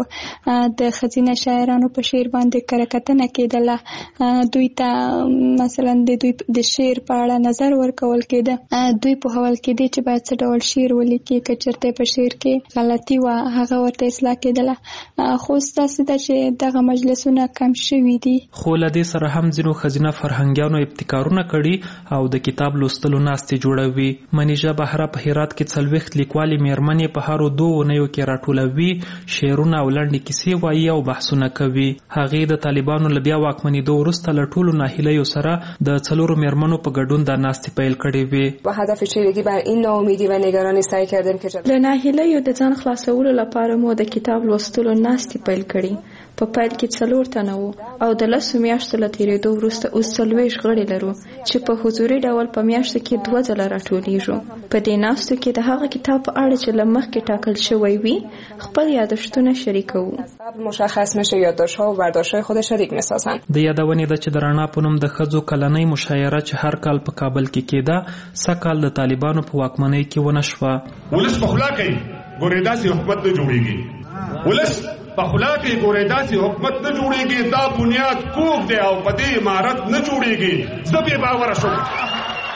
د ښځینه شاعرانو په شعر باندې کره کتنه کېدله، دوی ته مثلا د دوی د شعر په اړه نظر ورکول کېده، دوی پوهول کېدې چې باید څه ډول شعر ولیکي، که چېرته په شعر کې غلطي وه هغه ورته اصلاح کېدله. خو اوس داسې ده چې دغه مجلسونه کم شوي دي. خو له دې سره هم ځینو ښځینه فرهنګیانو ابتکارونه کړي او د کتاب لوستلو ناستې جوړوي. منیژه بهره په هرات کې څلوېښت لیکوالې میرمنې په هرو دوو اونیو کې راټولوي، شعرونه او لنډې کیسې وایي او بحثونه کوي. هغې د طالبانو له بیا واکمنېدو وروسته له ټولو ناهیلیو سره د څلورو میرمنو په ګډون دا ناستې پیل کړې وې. با هدف چیرگی بر این ناامیدی و نگرانی سعی کردیم که له ناهیلیو د ځان خلاصولو لپاره مو د کتاب لوستلو ناستې پیل کړي. په پیل کې څلور تنه وو او د لسو میاشتو له تېرېدو وروسته اوس څلوېښت غړي لرو چې په حضوري ډول په میاشتو کې دوه ځله راټولیږو. په دې ناستو کې د هغه کتاب په اړه چې له مخکې ټاکل شوی وي خپل یادښتونه شریکوو. مشخص میشه یادداشت‌ها و برداشت‌های خود شریک می‌سازن. د یادونې ده چې د رڼا په نوم د ښځو کلنۍ مشاعره چې هر کال په کابل کې کېده سږ کال د طالبانو په واکمنۍ کې ونه شوه. ولس په خوله کوي ګورې داسې حکومت نه جوړېږي، ولس په خوله کې ګورې داسې حکومت نه جوړېږي، دا بنیاد کوږ دی او په دې عمارت نه جوړېږي. زه بې باوره شوم.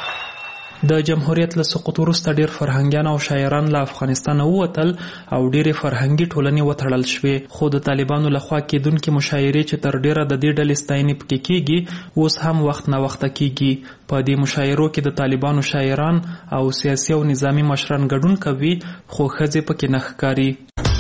د جمهوریت له سقوط وروسته ډېر فرهنګیان او شاعران له افغانستانه ووتل او ډېرې فرهنګي ټولنې وتړل شوې. خو د طالبانو لخوا کېدونکې مشاعرې چې تر ډېره د دې ډلې ستاینې پکې کېږي اوس هم وخت ناوخته کېږي. په دې مشاعرو کې د طالبانو شاعران او سیاسي او نظامي مشران ګډون کوي خو ښځې پکې نه ښکاري.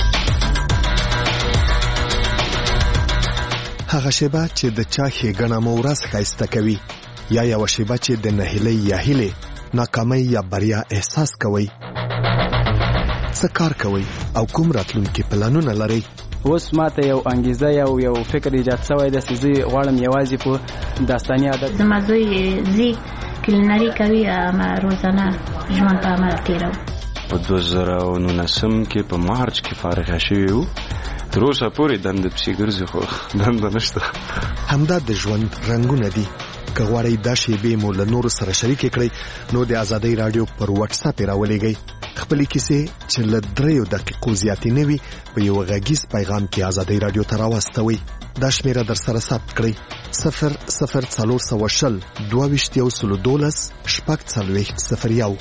هغه شیبه چې د چا ښېګڼه مو ورځ ښایسته کوي یا یوه شیبه چې د نهیلۍ یا هیلې ناکامۍ یا بریا احساس کوئ، څه کار کوئ او کوم راتلونکي پلانونه لرئ؟ اوس ماته یو انګیزه یو یو فکر ایجاد شوی دی چې زه غواړم یوازې په داستاني عادت زما زوی زی کلینري کوي، ما روزانه ژوند په عمل تېروم. په دوه زره او نولسم کې په مارچ کې فارغه شوي وو تر اوسه پورې دنده پسې ګرځي خو دنده نشته. همدا د ژوند رنګونه دي. که غواړئ دا شیبې مو له نورو سره شریکې کړئ نو د ازادۍ راډیو پر واتس اپ راولېږئ. خپلې کیسې چې له دریو دقیقو زیاتې نه وي په یو غږیز پیغام کې ازادۍ راډیو ته راواستوئ. دا شمیره در سره ثبت کړئ: صفر صفر څلور سوه شل دوه ویشت یو سلو دولس شپږ څلوېښت صفر یو.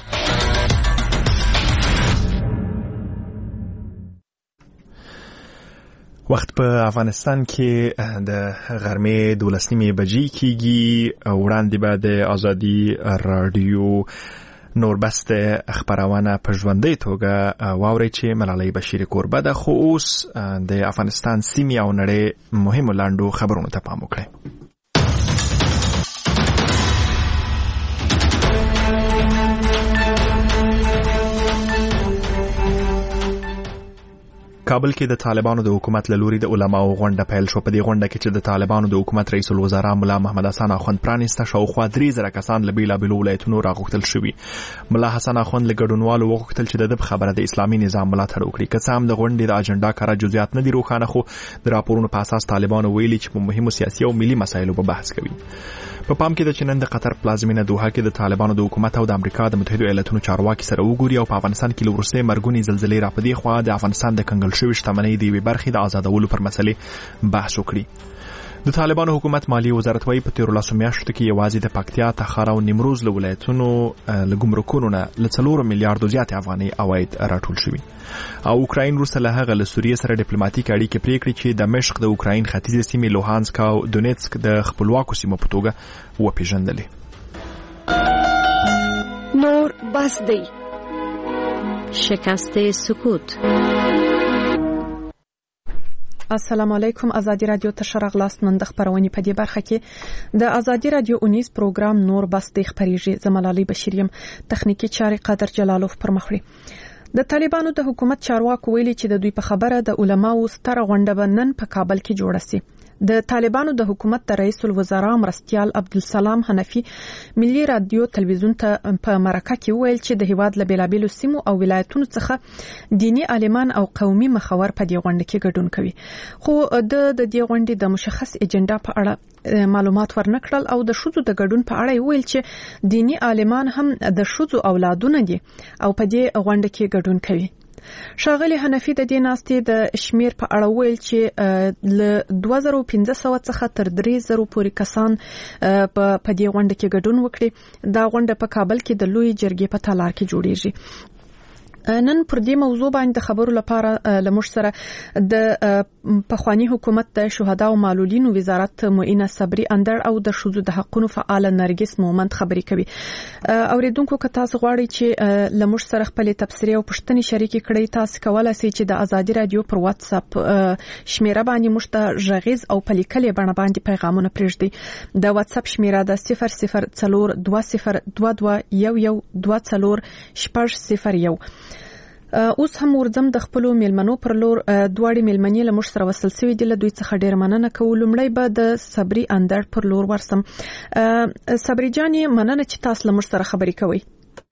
وخت په افغانستان کې د غرمې دولس نیمې بجې کېږي. وړاندې به د ازادي راډیو نوربست خبرونه په ژوندۍ توګه واورئ چې ملالۍ بشیر کوربه ده. خو اوس د افغانستان سیمې او نړۍ مهمو لاندو خبرونو ته پام وکړئ. کابل کې د طالبانو د حکومت له لوري د علماو غونډه پیل شو. په دې غونډه کې چې د طالبانو د حکومت رئیس الوزرا ملا محمد حسن اخوند پرانیسته، شاوخوا درې زره کسان له بیلابیلو ولایتونو راغوښتل شوي. ملا حسن اخوند له ګډونوالو وغوښتل چې د ده خبره د اسلامي نظام ملاتړ وکړي. که څه هم د غونډې د اجنډا کاره جزئیات نه دي روښانه، خو د راپورونو په اساس طالبانو ویلي چې په مهمو سیاسي او ملي مسایلو به بحث کوي. په پام کې د چې نن د قطر پلازمینه دوحه کې د طالبانو د حکومت او د امریکا د متحده ایالاتونو چارواکي سره وګوري او په افغانستان کې له وروستۍ مرګونې زلزلې راپدې خوا د افغانستان د کنګل شوي شتمنۍ د یوې برخې د آزادولو پر مسلې بحث وکړي. د طالبانو حکومت مالی وزارت وايي په تیرو لسو میاشتو کې یوازې د پکتیا، تخار او نیمروز له ولایتونو له ګمرکونو نه له څلورو میلیارډو زیاتې افغانۍ عواید راټول شوي. او اوکراین وروسته له هغه له سوریې سره ډیپلوماټیک اړیکې پرې کړې چې دمشق د اوکراین ختیځې سیمې لوهانسک او دونیتسک د خپلواکو سیمو په توګه وپېژندلې. نور بس دی. شکست سکوت. السلام علیکم. ازادي رادیو ته شرغلاست. نن د خبرونې په دې برخه کې د ازادي رادیو اونیز پروګرام نور بس د خبريږي. زملالي بشیریم تخنیکی چاري قادر جلالوف پر مخړي. د طالبانو د حکومت چارواکو ویلي چې د دوی په خبره د علماو ستره غونډه به نن په کابل کې جوړه سي. د طالبانو د حکومت د رئیس الوزرا مرستیال عبدالسلام حنفي ملي رادیو تلویزیون ته په مرکه کې ویل چې د هیواد له بیلابیلو سیمو او ولایتونو څخه دینی عالمان او قومي مخور په دې غونډه کې ګډون کوي. خو د د دې غونډې د مشخص اجنډا په اړه معلومات ورنکړل او د شذو د ګډون په اړه ویل چې دینی عالمان هم د شذو اولادونه دي او په دې غونډه کې ګډون کوي. ښاغلي حنفي د دې ناستې د شمیر په اړه ویل چې له دوه زره پنځه سوه څخه تر درې زره پورې کسان په دې غونډه کې ګډون وکړي. دا غونډه په کابل کې د لوی جرګې په تالار کې جوړیږي. نن پر دې موضوع باندې د خبرو لپاره لمش سره د پخوانی حکومت د شهدا او معلولینو وزارت معینه صبري اندر او د شذو د حقونو فعال نرګس مومند خبري کوي. اوریدونکو که تاسو غواړئ چې لمش سره خپل تبصره او پوښتنې شریکې کړئ، تاسو کولای شئ چې د ازادي رادیو پر واتس اپ شمیره باندې مشته ژغیز او پلیکلې بڼه باندې پیغامونه پرېږدئ. د واتس اپ شمیره د صفر صفر څلور دوه صفر دوه دوه یو یو دوه څلور شپږ صفر یو. اوس هم ورځم د خپل میلمنو پر لور دواړي میلمنې له مش سره وصل سوي دي. له دوی څخه ډیر مننه کوم. لومړی به د صبري اندر پر لور ورسم. صبري جانې مننه چې تاسو له مش سره خبرې کوي.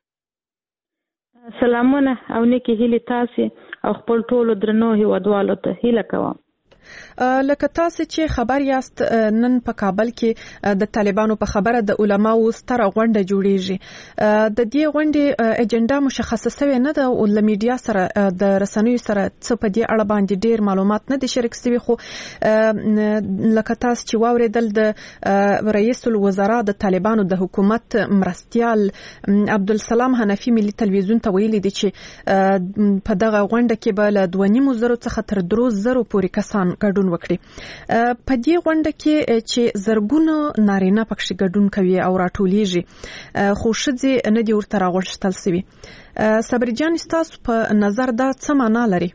سلامونه او نیکی هیله تاسو او خپل ټولو درنو هیوادوالو ته هیله کوم. لکه تاسو چې خبر یاست نن په کابل کې د طالبانو په خبره د علماو ستره غونډه جوړیږي. د دې غونډې اجنډا مشخصه شوی نه ده او له میډیا سره د رسنیو سره څه په دې اړه باندې ډیر معلومات نه دي شریک شوي. خو لکه تاسو چې واوریدل د رئیس الوزرا د طالبانو د حکومت مرستیال عبدالسلام حنفي ملي تلویزیون ته ویلي دي چې په دغه غونډه کې به له دوه نیمو زرو څخه تر درو زرو پورې کسان ګډون وکړي. په دې غونډه کې چې زرګونو نارینه پکې ګډون کوي او راټولیږي، خو ښځې نه دي ورته راغوښتل شوي. صبري جان ستاسو په نظر دا څه معنا لري؟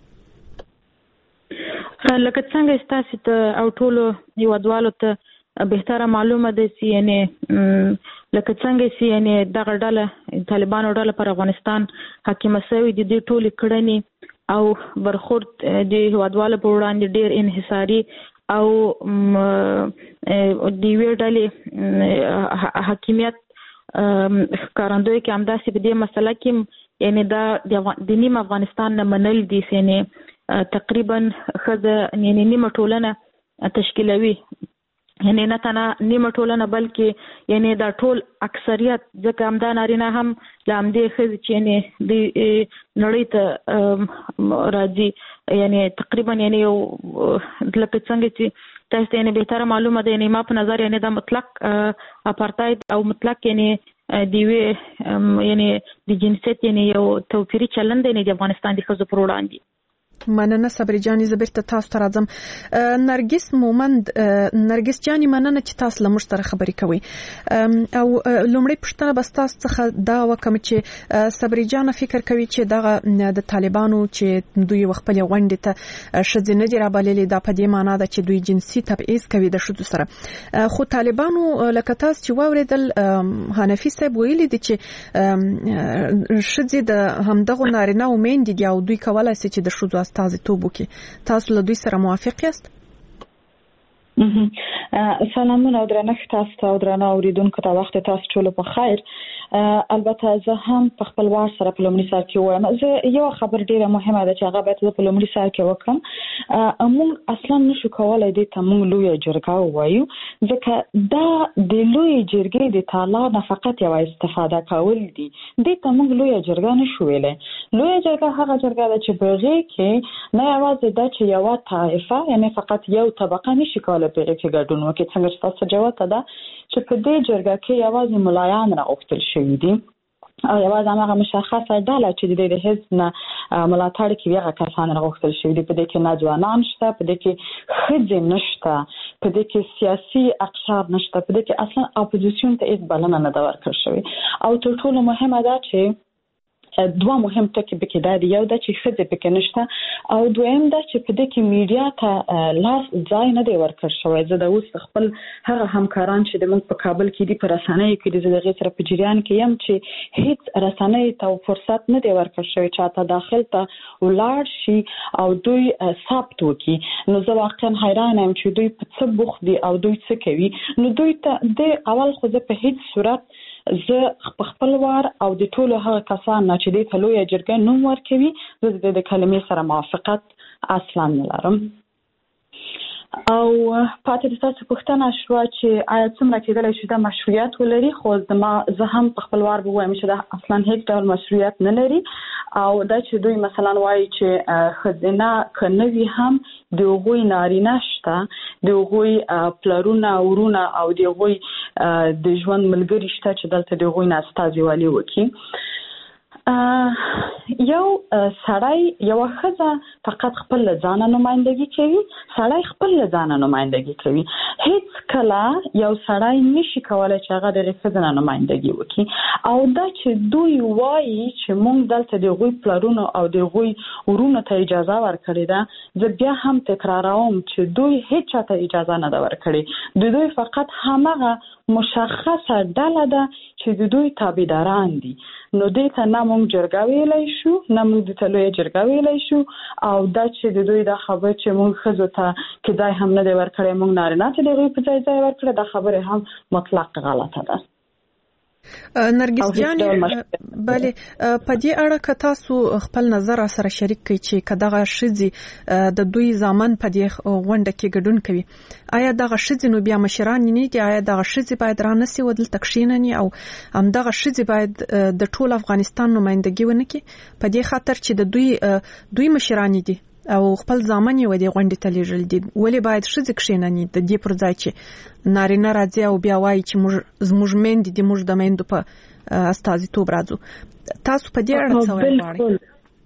لکه څنګه ستاسو ته او ټولو هیوادوالو ته بهتره معلومه ده چې یعنی لکه څنګه چې یعنی دغه ډله طالبانو ډله پر افغانستان حاکمه شوې دي، د ټولو کړنې او برخورد د هیوادوالو په وړاندې ډیر انحصاري او د وی ډلې حاکمیت ښکارندوی کې همداسې په دې مسله کې یعنی دا د نیم افغانستان نه منل دي، یعنی تقریبا خزه یعنی نیمه ټولنه تشکیلوي، یعنی نه تنه نیمه ټولنه بلکې یعنی دا ټول اکثریت ځکه همدا نارینه هم له همدې ښځې چې یعنی د نړۍ ته راځي، یعنی تقریبا یعنی یو لکه څنګه چې تاسو ته یعنی بهتره معلومه ده، یعنی ما په نظر یعنی دا مطلق اپارتاید او مطلق یعنی دی وی یعنی د جنسیت یعنی یو توپیري چلند دی د افغانستان د ښځو پر وړاندې. مننه صبري جاني، زه بیرته تاسو ته راځم. نرګس مومند، نرګس جاني مننه چې تاسو له موږ سره خبرې کوي. او لومړی پوښتنه به تاسو څخه دا وکم چې صبري جان فکر کوي چې دغه د طالبانو چې دوی خپل غونډې ته ښځې نه دي رابللې، دا په دې معنی ده چې دوی جنسي تبعیض کوي د ښځو سره. خو طالبانو لکه تاسو چې واوریدل حنفي صاحب ویلي دي چې ښځې د همدغه نارینه او میندې دي او دوی کولای شي چې د ښځو استازیتوب وکړي. تاسو له دوی سره موافق یاست؟ سلامونه او درنښت تاسو ته او درنه اوریدونکو ته، وخت تاسو ټول په خیر. البته زه هم په خپل وار سره په لومړي سر کې وایم، زه یو خبر ډیره مهمه ده چې هغه باید زه په لومړي سر کې وکړم. موږ اصلا نشو کولای دې ته موږ لویه جرګه ووایو، ځکه دا د لویې جرګې د تعالی نه فقط یو استفاده کول دي، دې ته موږ لویه جرګه نشو ویلی. لویه جرګه هغه جرګه ده چې په هغې کې نه یوازې دا چې یوه طایفه یعنی فقط یو طبقه نشي کولی په هغې کې ګډون وکړي، څنګه چې تاسو جواب ده چې په دې جرګه کې یوازې ملایان راغوښتل شوي دي او یوازې هماغه مشخصه ډله چې د دې حزب نه ملاتړ کوي هغه کسان راغوښتل شوي دي. په دې کې نه ځوانان شته، په دې کې ښځې نشته، په دې کې سیاسي اقشار نشته، په دې کې اصلا اپوزیسیون ته هیڅ بلنه نه ده ورکړل شوې. او تر ټولو مهمه ده چې دوه مهم ټکي پکې دا دي، یو دا چې ښځې پکې نشته او دویم دا چې په دې کې میډیا ته لاس ځای نه دی ورکړل شوی. زه د اوس خپل هغه همکاران چې د موږ په کابل کې دي په رسنیو کې دي، زه د هغې سره په جریان کې یم چې هیڅ رسنیو ته فرصت نه دی ورکړل شوی چې هلته داخل ته ولاړ شي او دوی ثبت وکړي. نو زه واقعا حیرانه یم چې دوی په څه بوخت دي او دوی څه کوي. نو دوی ته د اول خو زه په هیڅ صورت زه په خپل وار او د ټولو هغه کسان نه چې دې ته لویه جرګه نوم ورکوي، زه د دې کلمې سره موافقت اصلا نه لرم. او پاتې د تاسو پوښتنه شوه چې آیا څومره کېدلی شي دا مشروعیت ولري، خو زما زه هم په خپل وار به وایم چې دا اصلا هیڅ ډول مشروعیت نه لري. او دا چې دوی مثلا وایي چې ښځینه که نه وي هم د هغوی نارینه شته، د هغوی پلرونه ورونه او د هغوی د ژوند ملګري شته چې دلته د هغوی نه استازیوالي وکړي. یو سړی یوه ښځه فقط خپل له ځانه نمایندګي کوي، سړی خپل له ځانه نمایندګي کوي. هیڅ کله یو سړی نشي کولی چې هغه د هغې ښځې نه نمایندګي وکړي. او دا چې دوی وایي چې موږ دلته د هغوی پلرونو او د هغوی ورونو ته اجازه ورکړې ده، زه بیا هم تکراروم چې دوی هیڅ چا ته اجازه نه ده ورکړې. د دوی فقط همغه مشخصه ډله ده چې د دوی تابعداران دي. نو دې ته نه موږ جرګه ویلی شو، نه موږ دې ته لویه جرګه ویلی شو. او دا چې د دوی دا خبر چې موږ ښځو ته کې ځای هم نه دی ورکړی، موږ نارینه ته د هغوی په ځای ځای ورکړی، دا خبرې هم مطلق غلطه ده. نرګس جاني، بله په دې اړه که تاسو خپل نظر سره شریک کړئ چې که دغه ښځې د دوی زامن په دې غونډه کې ګډون کوي، آیا دغه ښځې نو بیا مشران نه دي؟ آیا دغه ښځې باید رانسي و دلته کښېنني او همدغه ښځې باید د ټول افغانستان نمایندګي ونه کړي؟ په دې خاطر چې د دوی دوی مشران دي او خپل زامن یې ودې غونډې ته لېږلي دي، ولې باید ښځې کښېنني د دې پر ځای چې نارینه راځي او بیا وایي چې موږ زموږ میندې دي، موږ د میندو په استازیتوب راځو. تاسو په دې اړه څه ویل غواړئ؟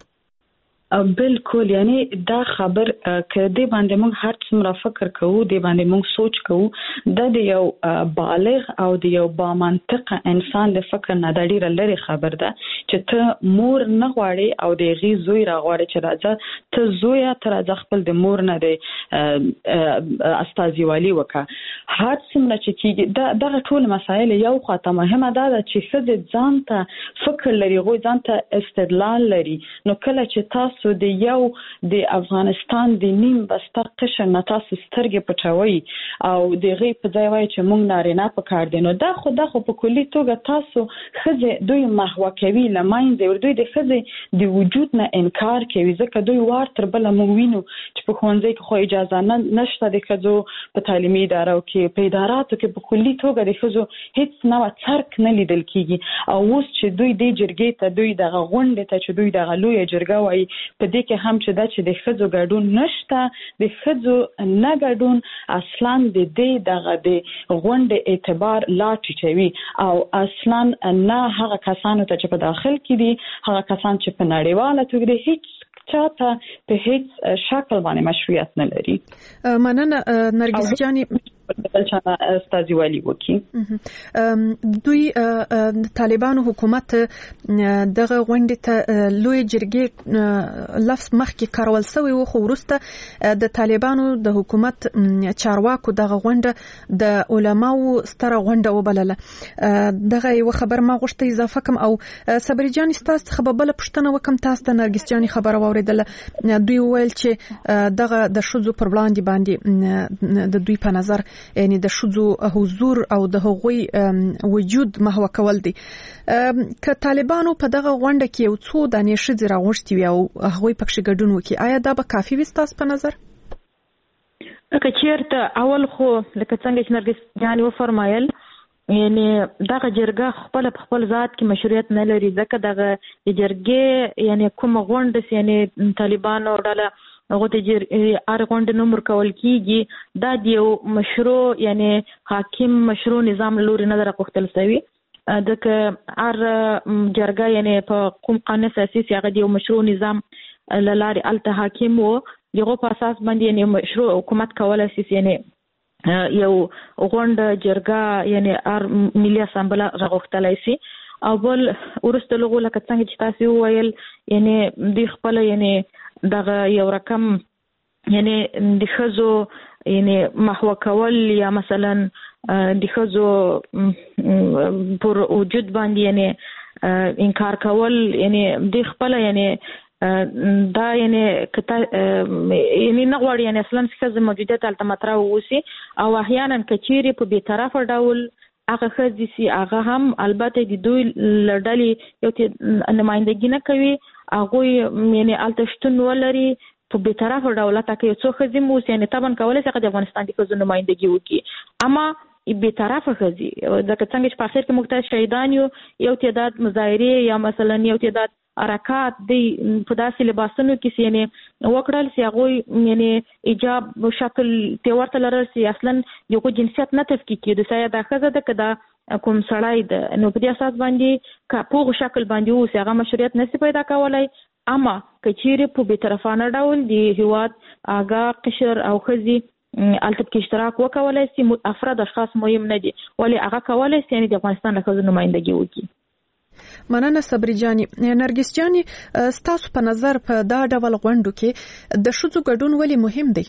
بالکل، یعنی دا خبر که دې باندې موږ هر څومره فکر کوو، دې باندې موږ سوچ کوو، دا د یو بالغ او د یو بامنطقه انسان د فکر نه دا ډیره لرې خبر ده چې ته مور نه غواړې او د هغې زوی راغواړې چې راځه ته زویه ته راځه خپل د مور نه د استازیوالي وکړه. هر څومره چې کېږي دغه ټول مسایل یو خواته مهمه دا ده چې ښځې ځان ته فکر لري، هغوی ځان ته استدلال لري. نو کله چې تاسو تاسو د یو د افغانستان د نیم بسته قشر نه تاسو سترګې پټوي او د غي په ځای وایي چې موږ نارینه په کار دي، نو دا خو دا خو په کلی توګه تاسو خزه دوی محو کوي لماینځي ور دوی د خځې د وجود نه انکار کوي ځکه دوی وار تر بل مو وینو چې په ښوونځي کې خو اجازه نه نشته د خځو په تعلیمي ادارو کې په اداراتو کې په کلي توګه د خځو هیڅ نوع څرک نه لیدل کیږي او اوس چې دوی د جرګې ته دوی د غونډې ته چې دوی د غلوی جرګه وایي په دې کې هم چې دا چې د خځو ګډون نشته د خځو نه ګډون اصلا د دې دغه د غونډې اعتبار لا ټیټوي او اصلا نه هغه کسانو ته چې په داخل کې دي هغه کسان چې په نړیواله توګه د هیڅ چاته په هیڅ شکل باندې مشروعیت نه لري. مننه نرګس جاني بل چا استازیوالي وکي. دوی طالبانو حکومت دغه غونډې ته لوی جرګې لفظ مخکې کارول شوی و خو وروسته د طالبانو د حکومت چارواکو دغه غونډه د علماو ستره غونډه وبلله. دغه یو خبر ما غوښته اضافه کوم او صبري جان استاس خبر بل پښتنه وکم تاسو ته نرګس جاني خبر واوریدله. دوی ویل چې دغه د شذو پر وړاندې باندې د دوی په نظر یعنی د شذو حضور او د هغوی وجود محو کول دي. که طالبانو په دغه غونډه کې یو څو دانې شذې راغوښتي وي او هغوی پکې ګډون وکړي آیا دا به کافي وي ستاسو په نظر؟ که چیرته اول خو لکه څنګه چې نرګس جاني وفرمایل یعنی دغه جرګه خپل په خپل ذات کې مشروعیت نه لري ځکه دغه جرګې یعنی کوم غونډه یعنی طالبانو ډله هغه د ارغوند نمبر کول کیږي دا د یو مشروع یعنی حاکم مشروع نظام لوري نه راغښتل شوی دغه ار جرګه یعنی په کوم قانون اساسي هغه د یو مشروع نظام لاري الته حاکم وو دغه په اساس باندې یعنی مشروع حکومت کولای شي یعنی یو غونډه جرګه یعنی ار ملي اسامبله راغښتلای شي او بل ورسته لغو لکه څنګه چې تاسو ویل یعنی د خپل یعنی دغه یو رقم یعنی د خزو یعنی محو کول یا مثلا د خزو پر وجود باندې یعنی انکار کول یعنی د خپل یعنی دا یعنی کته یعنی نه غواړي یعنی اصلا څه موجودیت التماترا ووسی او احیانا کچيري په بیطرف ډول هغه خزي سي هغه هم البته د دوی لړډلي یو ته نمائندګي نه کوي هغه یعنی التشتون ولري په بیطرف ډول تاکي څو خزي مو یعنی تبن کولای شي د افغانستان د خزو نمائندګي وکي اما بیطرف خزي دا څنګه چې په اخر کې مقتدر شهیدان یو یو تعداد مظاهره یا مثلا یو تعداد حرکات دی په داسې لباسونو کې یعنی وکړل سی هغه یعنی ایجاب شکل تیورته لرل سی اصلا یو جنسیت نه تفکیک کیږي سایه د خزه د کدا کوم سړی د نو په دې اساس باندې کاپوغ شکل باندې اوس هغه مشروعیت نسی پیدا کولای اما کچيري په بیطرفانه ډول دی هواد اگا قشر او خزي التب کې اشتراک وکولای سي افراد اشخاص مهم نه دي ولی هغه کولای سي یعنی د افغانستان د خزو نمائندګي وکړي. مننه صبري جاني. نرګس جاني ستاسو په نظر په دا ډول غونډو کې د شذو ګډون ولې مهم دی؟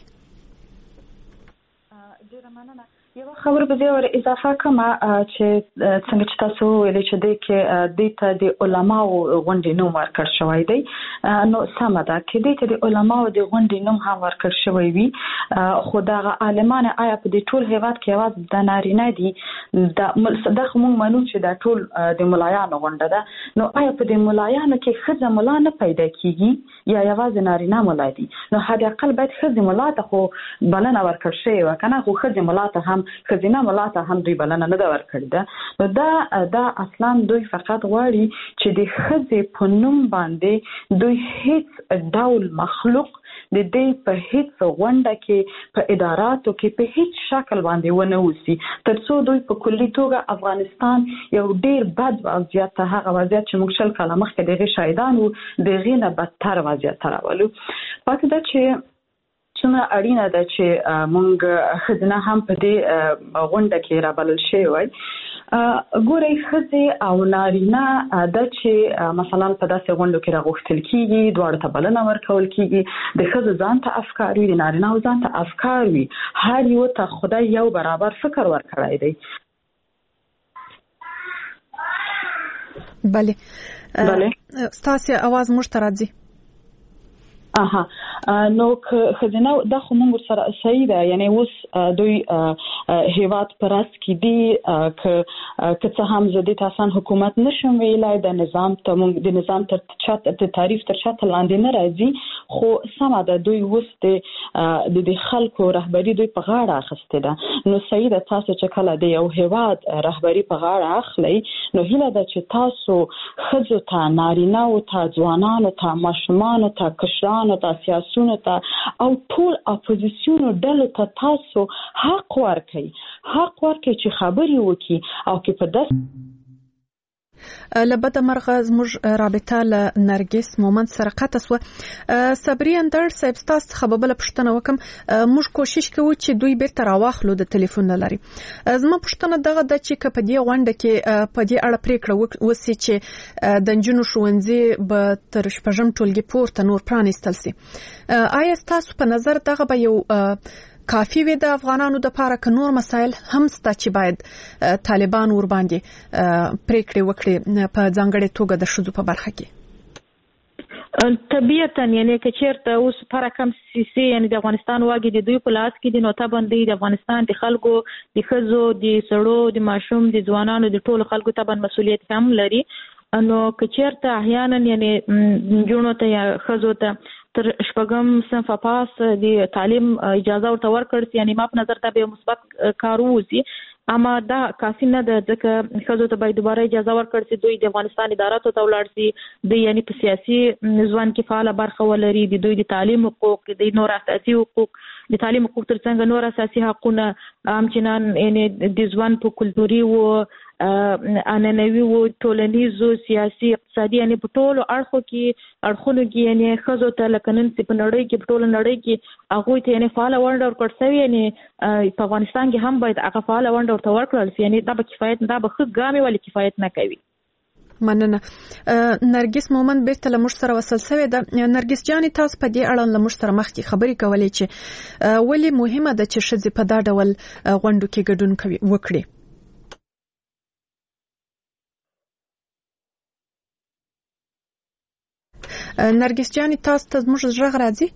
ډیره مننه. یو خبر به زه ور اضافه کوم چې څنګه چې تاسو ویل چې د کې د ته د علماو غونډې نوم ورکړ شوی دی نو سم ده کې د ته د علماو د غونډې نوم هم ورکړ شوی وي خو دا عالمان آیا په دې ټول هیواد کې आवाज د نارینه دي د دغه موږ منو چې دا ټول د ملایانو غونډه ده نو آیا په دې ملایانو کې خزه ملا نه پیدا کیږي یا یوازې نارینه ملا دي نو حد اقل باید خزه ملا ته خو بلنه ورکړ شي وکنه خو خزه ملا ته هم خزینه ملاته هم دوی بلنه نه دا ورکړی ده نو دا دا اصلا دوی فقط غواړي چې د خزې په نوم باندې دوی هیڅ ډول مخلوق د دې په هیڅ غونډه کې په اداراتو کې په هیڅ شکل باندې ونه وسی ترڅو دوی په کلی توګه افغانستان یو ډیر بد وضعیت هغه وضعیت چې موږ شل کاله مخکې دغه شهیدانو دغه نه بدتر وضعیت راولو پاتې دا چې څنګه اړینه ده چې موږ خزینه هم په دې غونډه کې رابلل شي وای ګورې خزې او نارینه د چې مثلا په داسې غونډو کې راغښتل کیږي دواړو ته بلنه ورکول کیږي د خزې ځان ته افکار وي د نارینه ځان ته افکار وي هر یو ته خدای یو برابر فکر ورکړی دی. بله بله ستاسو आवाज موږ ته راځي. اها نو خزینه د خو موږ سره صحیح ده یعنی اوس دوی هیواد پرس کې دي ک که څه هم زده تاسو حکومت نشم ویلای د نظام ته د نظام تر چت د تعریف تر چت لاندې نه راځي خو سمه ده دوی وسته د خلکو رهبری دوی په غاړه اخیسته ده نو صحیح ده تاسو چې کله د یو هیواد رهبری په غاړه اخلي نو هیله ده چې تاسو خځو ته نارینه او ته ځوانانو ته ماشومان ته کشرانو ته سیاسيونو ته او ټول اپوزیسیون ډلو ته تاسو حق ورکړي حق ورکړي چې خبري وکړي او کې په داس لبد مرغز موږ رابطه ل نرګس مومند سره قطع سو صبري اندر صاحب تاسو خبره پښتنه وکم موږ کوشش کوو چې دوی بیرته راواخلو د ټلیفون لري زما پښتنه دغه د چې کپدی غونډه کې په دې اړه پریکړه وسی چې د جنونو شونځي به تر شپږم ټولګي پورته نور پرانیستل سي آیا تاسو په نظر دغه به یو کافی وي د افغانانو د پاره ک نور مسایل هم ستا چې باید طالبان ور باندې پریکړه وکړي په ځانګړې توګه د شذو په برخه کې طبيعتا یعنی که چیرته اوس پر کم سیسي یعنی د افغانستان واګي د دوی په لاس کې د نوتا باندې د افغانستان د خلکو د خزو د سړو د ماشوم د ځوانانو د ټولو خلکو ته مسولیت هم لري نو که چیرته احیانا یعنی جوړو ته خزو ته تر شپږم صنف پاس د تعلیم اجازه ورته ورکړ یعنی ما په نظر ته به مثبت کار وځي اما دا کافي نه ده ځکه خزو ته باید دوباره اجازه ورکړ چې دوی د افغانستان اداراتو ته ولاړ شي د یعنی په سیاسي ځوان کې فعال برخه ولري د دوی د تعلیم حقوق د نور اساسي حقوق د تعلیم حقوق تر څنګ نور اساسي حقوقونه همچنان یعنی د ځوان په کلتوري او اننوي او ټولنیزو سیاسي اقتصادي یعنی په ټولو اړخو کې اړخونو کې یعنی خزو ته لکنن په نړۍ کې په ټولو نړۍ کې هغه ته یعنی فعال ونډه ورکړ شوی یعنی په افغانستان کې هم باید هغه فعال ونډه ورته ورکړل شي یعنی دا به کفایت دا به ښه ګامي ولی کفایت نه کوي مننه نرګس مومند بیرته لمر سره وصل شوی ده نرګس جاني تاسو په دې اړه لمر سره مخکې خبرې کولې چې ولی مهمه ده چې شذ په دا ډول غونډو کې ګډون کوي وکړي نرګس جاني تاسو ته زموږ ژغ راځي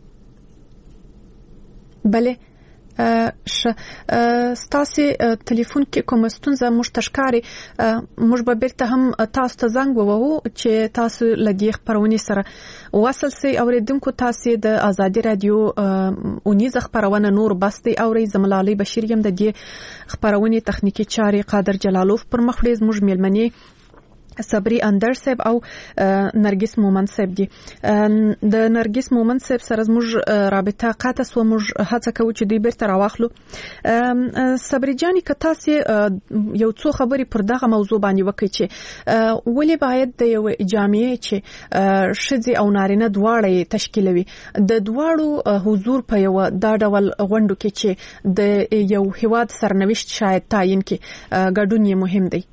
بله ش ستاسو ټلیفون کې کوم ستونزه مشتشکاري موږ به بیرته هم تاسو ته زنګ ووهو چې تاسو لدی خبرونه سره وصل سي اوریدونکو تاسو د ازادي رادیو اونیز خبرونه نور بستي اوري زملالي بشیر يم د دې خبرونه تخنیکی چاري قادر جلالوف پر مخ ورځ موږ ملمني صبري اندر صاحب او نرګس مومند صاحب دي د نرګس مومند صاحب سره موږ رابطه قاطع سو موږ هڅه کوو چې دوی بیرته راواخلو صبري جاني که تاسو یو څو خبرې پر دغه موضوع باندې وکړي چې ولې باید د یو جامعې چې شذي او نارینه دواړه تشکیلوي د دواړو حضور په یو دا ډول غونډو کې چې د یو هیواد سرنوشت شاید تعین کې ګډون یې مهم دی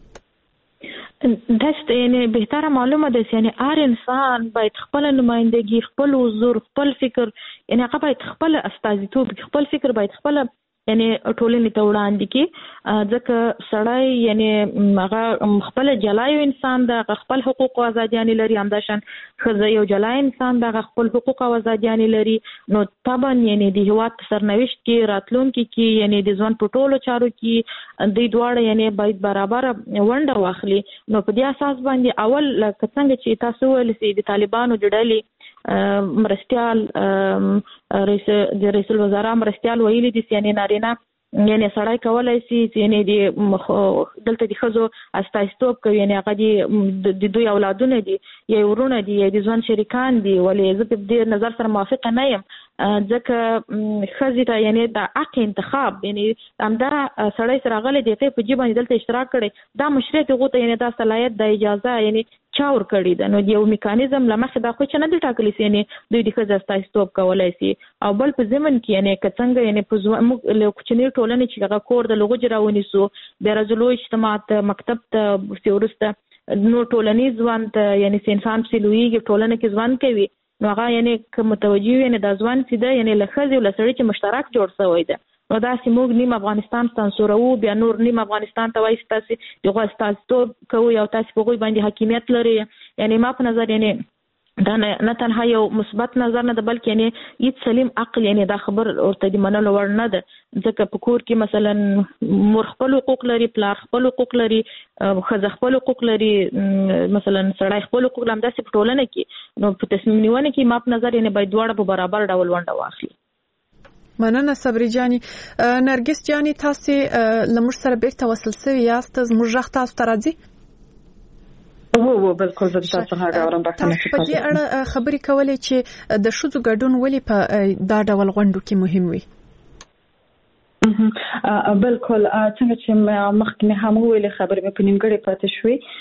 دست یعنی بهتره معلومه ده یعنی هر انسان باید خپل نمایندگی خپل حضور خپل فکر یعنی هغه باید خپل استازیتوب خپل فکر باید خپل یعنی ټولنې ته وړاندې کی ځکه سړی یعنی هغه خپل جلایو انسان د خپل حقوق او ازادیان لري همداشان خزه یو جلای انسان د خپل حقوق او ازادیان لري نو طبعا یعنی د هیواد سرنوشت کې راتلونکي کې یعنی د ځوان په ټولو چارو کې د دواړه یعنی باید برابر ونډه واخلي نو په دې اساس باندې اول لکه څنګه چې تاسو ول سي د طالبانو د ډلې مرستيال رئیس د رئیس الوزرا مرستيال ویلي دي یعنی نارینه یعنی سړی کولای شي یعنی د دلته د خزو استایستوب کوي یعنی هغه د دوی اولادونه دي یا ورونه دي یا د ځوان شریکان دي ولې زه په دې نظر سره موافق نه یم ځکه خزي ته یعنی د حق انتخاب یعنی همدا سړی سره غلې دی په جيبه باندې دلته اشتراک کړي دا مشروعیت غوته یعنی دا صلاحیت د اجازه یعنی چاور کړی دا نو یو میکانیزم لمخه دا خو چې نه دی ټاکلی سي یعنی دوی د خزه استایستوب کولای شي او بل په زمن کې یعنی کڅنګ یعنی په موږ له کوچنی ټولنې چې هغه کور د لغو جراونی سو د رجلو اجتماعات مکتب ته سیورسته نو ټولنیز ځوان ته یعنی انسان په لویږي ټولنه کې ځوان کوي نو هغه یعنی کوم متوجي یعنی د ځوان سیده یعنی لخذ او لسړي چې مشترک جوړ شوی دی نو دا سیموږ نیم افغانستان سانسورو بیا نور نیم افغانستان ته وایي تاسو دغه تاسو کوی او تاسو په غوي باندې حاکمیت لري یعنی ما په نظر یعنی دا نه تنها یو مثبت نظر نه ده بلکې یعنی هیڅ سلیم عقل یعنی دا خبر ورته د منلو وړ نه ده ځکه په کور کې مثلا مور خپل حقوق لري پلار خپل حقوق لري ښځه خپل حقوق لري مثلا سړی خپل حقوق لري همداسې په ټولنه کې نو په تصمیم نیونه کې ما په نظر یعنی باید دواړه په برابر ډول ونډه واخلي. مننه صبري جاني. نرګس جاني تاسو لمر سره بیرته وصل سوي یاست زموږ ژغ تاسو ته راځي؟ وو وو بالکل زه تاسو څنګه غواړم په دې اړه خبرې کولې چې د ښځو ګډون ولې په دا ډول غونډو کې مهم وي؟ بالکل څنګه چې مخکې هم ویلې خبرې مې په نیمګړې پاتې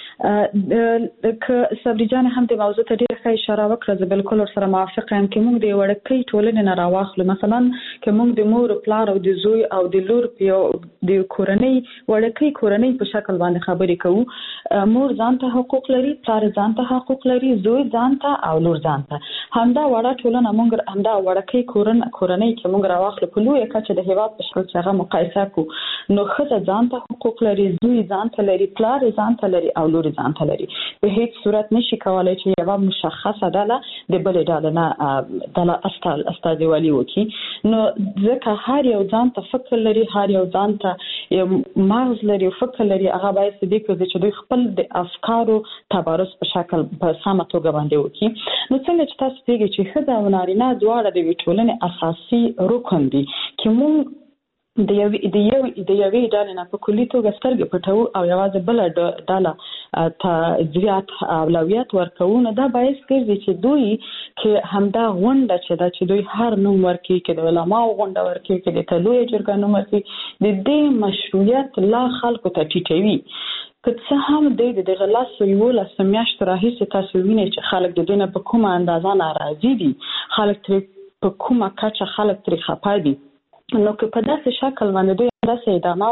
شوې ک صبري جان هم د موضوع ته ډېر ښه اشاره وکړه زه بالکل سره موافق یم چې موږ د وړکۍ ټولنې نه راواخلو مثلا چې موږ د مور پلار او د زوی او د لور په د کورنۍ وړکۍ کورنۍ په شکل باندې خبرې کوو مور ځان ته حقوق لري پلار ځان ته حقوق لري زوی ځان ته او لور ځان ته همدا وړه ټولنه موږ همدا وړکۍ کورنۍ چې موږ راواخلو په لویه کچه د هیواد په شکل چې هغه مقایسه کو نو ښځه ځان ته حقوق لري زوی ځان ته لري پلار ځان ته لري او لور ځان ته لري په هیڅ صورت نشي کولای چې یو مشخصه ډله د بلې ډلې نه ډله استال استادوالي وکي نو ځکه هر یو ځان ته فکر لري هر یو ځان ته مغز لري فکر لري هغه باید دې کوي چې دوی خپل د افکارو تبارز په شکل په سمه توګه باندې وکي نو څنګه چې تاسو پیږئ چې ښځه او نارینه دواړه د ټولنې اساسي رکن دي چې موږ د یوې د یوې د یوې ډلې نه په کلي توګه سترګې پټو او یوازې بله ډله ته زیات اولویت ورکوو نو دا باعث ګرځي چې دوی کې همدا غونډه چې دا چې دوی هر نوم ورکوي کې د علماو غونډه ورکوي کې د لویې جرګې نوم ورکوي د دې مشروعیت لا خلکو ته ټیټوي که څه هم د دغه لاسو یولس میاشتو راهیسې تاسو وینئ چې خلک د دوی نه په کومه اندازه ناراضي دي خلک ترې په کومه کچه خلک ترې خفه دي نو که په داسې شکل باندې دوی داسې ادامه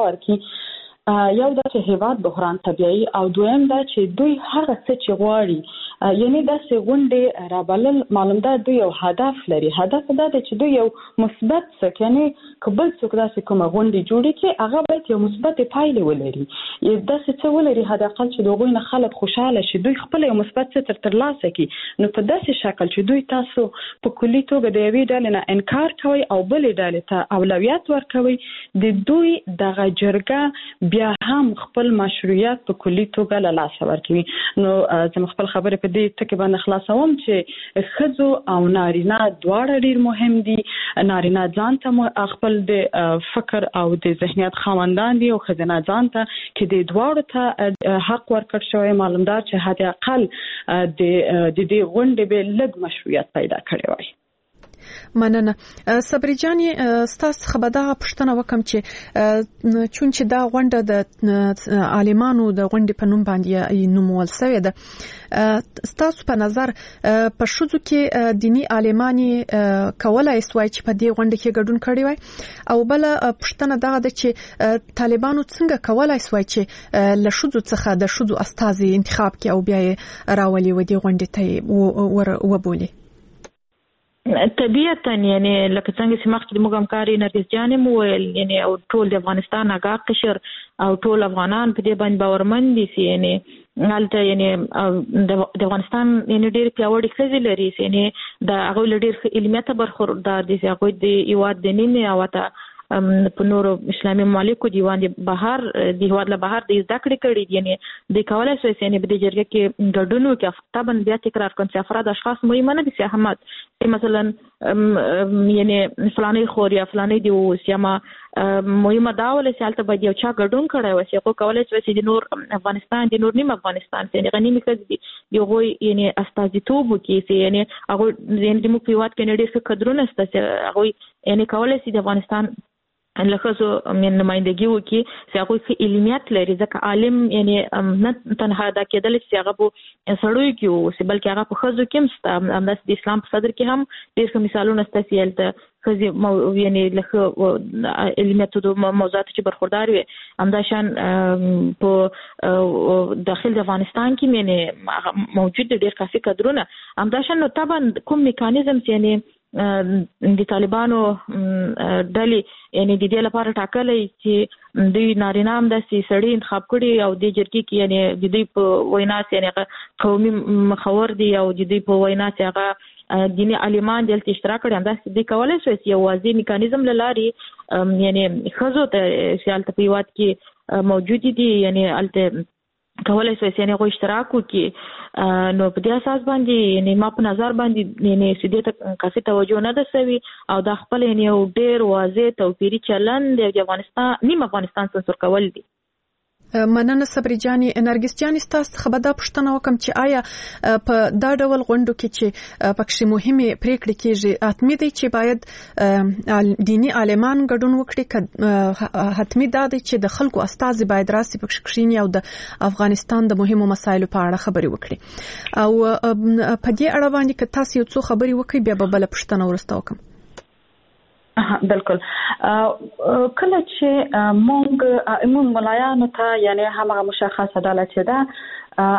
ورکړي یو دا چې هیواد بحران طبیعي او دویم دا چې دوی هغه څه چې غواړي یعنی داسې غونډې رابلل معلوم ده دوی یو هدف لري هدف دا دی چې دوی یو مثبت څه یعنی که بل څوک داسې کومه غونډې جوړې کړي هغه باید یو مثبت پایلې ولري داسې څه ولري حداقل چې د هغوی نه خلک خوشحاله شي دوی خپل یو مثبت څه تر ترلاسه کړي نو په داسې شکل چې دوی تاسو په کلي توګه د یوې ډلې نه انکار کوي او بلې ډلې ته اولویت ورکوي د دوی دغه جرګه بیا هم خپل مشروعیت په کلي توګه له لاسه ورکوي نو زه خپل خبرې په دې ټکي باندې خلاصوم چې ښځو او نارینه دواړه ډېر مهم دي نارینه ځان ته خپل د فکر او د ذهنیت خاوندان دي او ښځینه ځان ته چې د دواړو ته حق ورکړ شوی معلومدار چې حد اقل د دې غونډې به لږ مشروعیت پیدا کړی وای. مننه صبري جاني ستاسو خبره پښتنه وکم چې چون چې دا غونډه د عالمانو د غونډې په نوم باندې نومول شوې ده ستاسو په نظر په شذو کې دینی عالماني کولای سوای چې په دې غونډه کې ګډون کړي وای او بل پښتنه دا ده چې طالبانو څنګه کولای سوای چې له شذو څخه د شذو استازي انتخاب کړي او بیا راولي و دې غونډې ته وبولي. طبيعتا یعنی لکه څنګه چې مخکې موږ همکاري نرګس جانې مو ویل یعنی او ټول د افغانستان آګاه قشر او ټول افغانان په دې باندې باورمن دي چې یعنی هلته یعنی د افغانستان یعنی ډېر پیاوړي ښځې لري یعنی د هغوی له ډېر علمیت برخوردار دي چې هغوی د هېواد د نیمې او حتی په نورو اسلامي ممالکو دیوان د بهر د هېواد له بهر د زده کړې کړي دي یعنی د کولای شي یعنی په دې جرګه کې ګډون وکړي طبعا بیا تکرار کوم چې افراد اشخاص مهمه نه دي چې احمد مثلا یعنی فلانی خور یا فلانی دی وسیما مهمه دا ول چې حالت باید یو چا ګډون کړي وي چې کولای شي چې د نور افغانستان د نور نیم افغانستان یعنی غنیمه کړي دی یو یعنی استازیتوب وکړي یعنی هغه یعنی د مو په هېواد کې ډېر قدرونه ست چې هغه یعنی کولای شي د افغانستان لخصو من نمائندګي وکي چې هغه کې علمیت لري ځکه عالم یعنی نه تنها دا کېدل چې هغه په سړوي کې وو چې بلکې هغه په خزو کې هم همداس د اسلام په صدر کې هم ډېر مثالونه ستاسو ته خزي یعنی له علمیت د موضوعات چې برخوردار وي همداشان په داخل د افغانستان کې مینه موجود ډېر کافي قدرونه همداشان نو طبعا کوم میکانیزم یعنی د طالبانو ډلې یعنی د دې لپاره ټاکلې چې دوی نارینه هم داسې سړي انتخاب کړي او د جرګې کې یعنی د دوی په وینا یعنی قومي مخور دي او د دوی په وینا چې هغه دیني عالمان دلته اشتراک کړي همداسې دوی کولای شي چې یو واضح میکانیزم لاري یعنی خزو ته سیالت په وخت کې موجود دي یعنی الته کولای شي چې هغه اشتراک وکړي نو په دې اساس باندې یعنی ما په نظر باندې یعنی سیده ته کافي توجه نه ده سوي او د خپل یعنی ډېر واضح توپیری چلن د افغانستان نیم افغانستان سنسور کول دي. مننه صبري جاني نرګس جاني تاسو خبر دا پښتنه وکم چې آیا په دا ډول غونډو کې چې پکې مهمه پریکړې کېږي اتمی دي چې باید دینی عالمان ګډون وکړي حتمی دا دي چې د خلکو استاذ باید راسي پکې کښینی او د افغانستان د مهمو مسایلو په اړه خبري وکړي او په دې اړه باندې که تاسو یو څه خبري وکړي بیا به بل پښتنه ورسته وکم. بالکل کله چې مونږ مونږ ملایانو ته یعنی هغه مشخصه ډله چې ده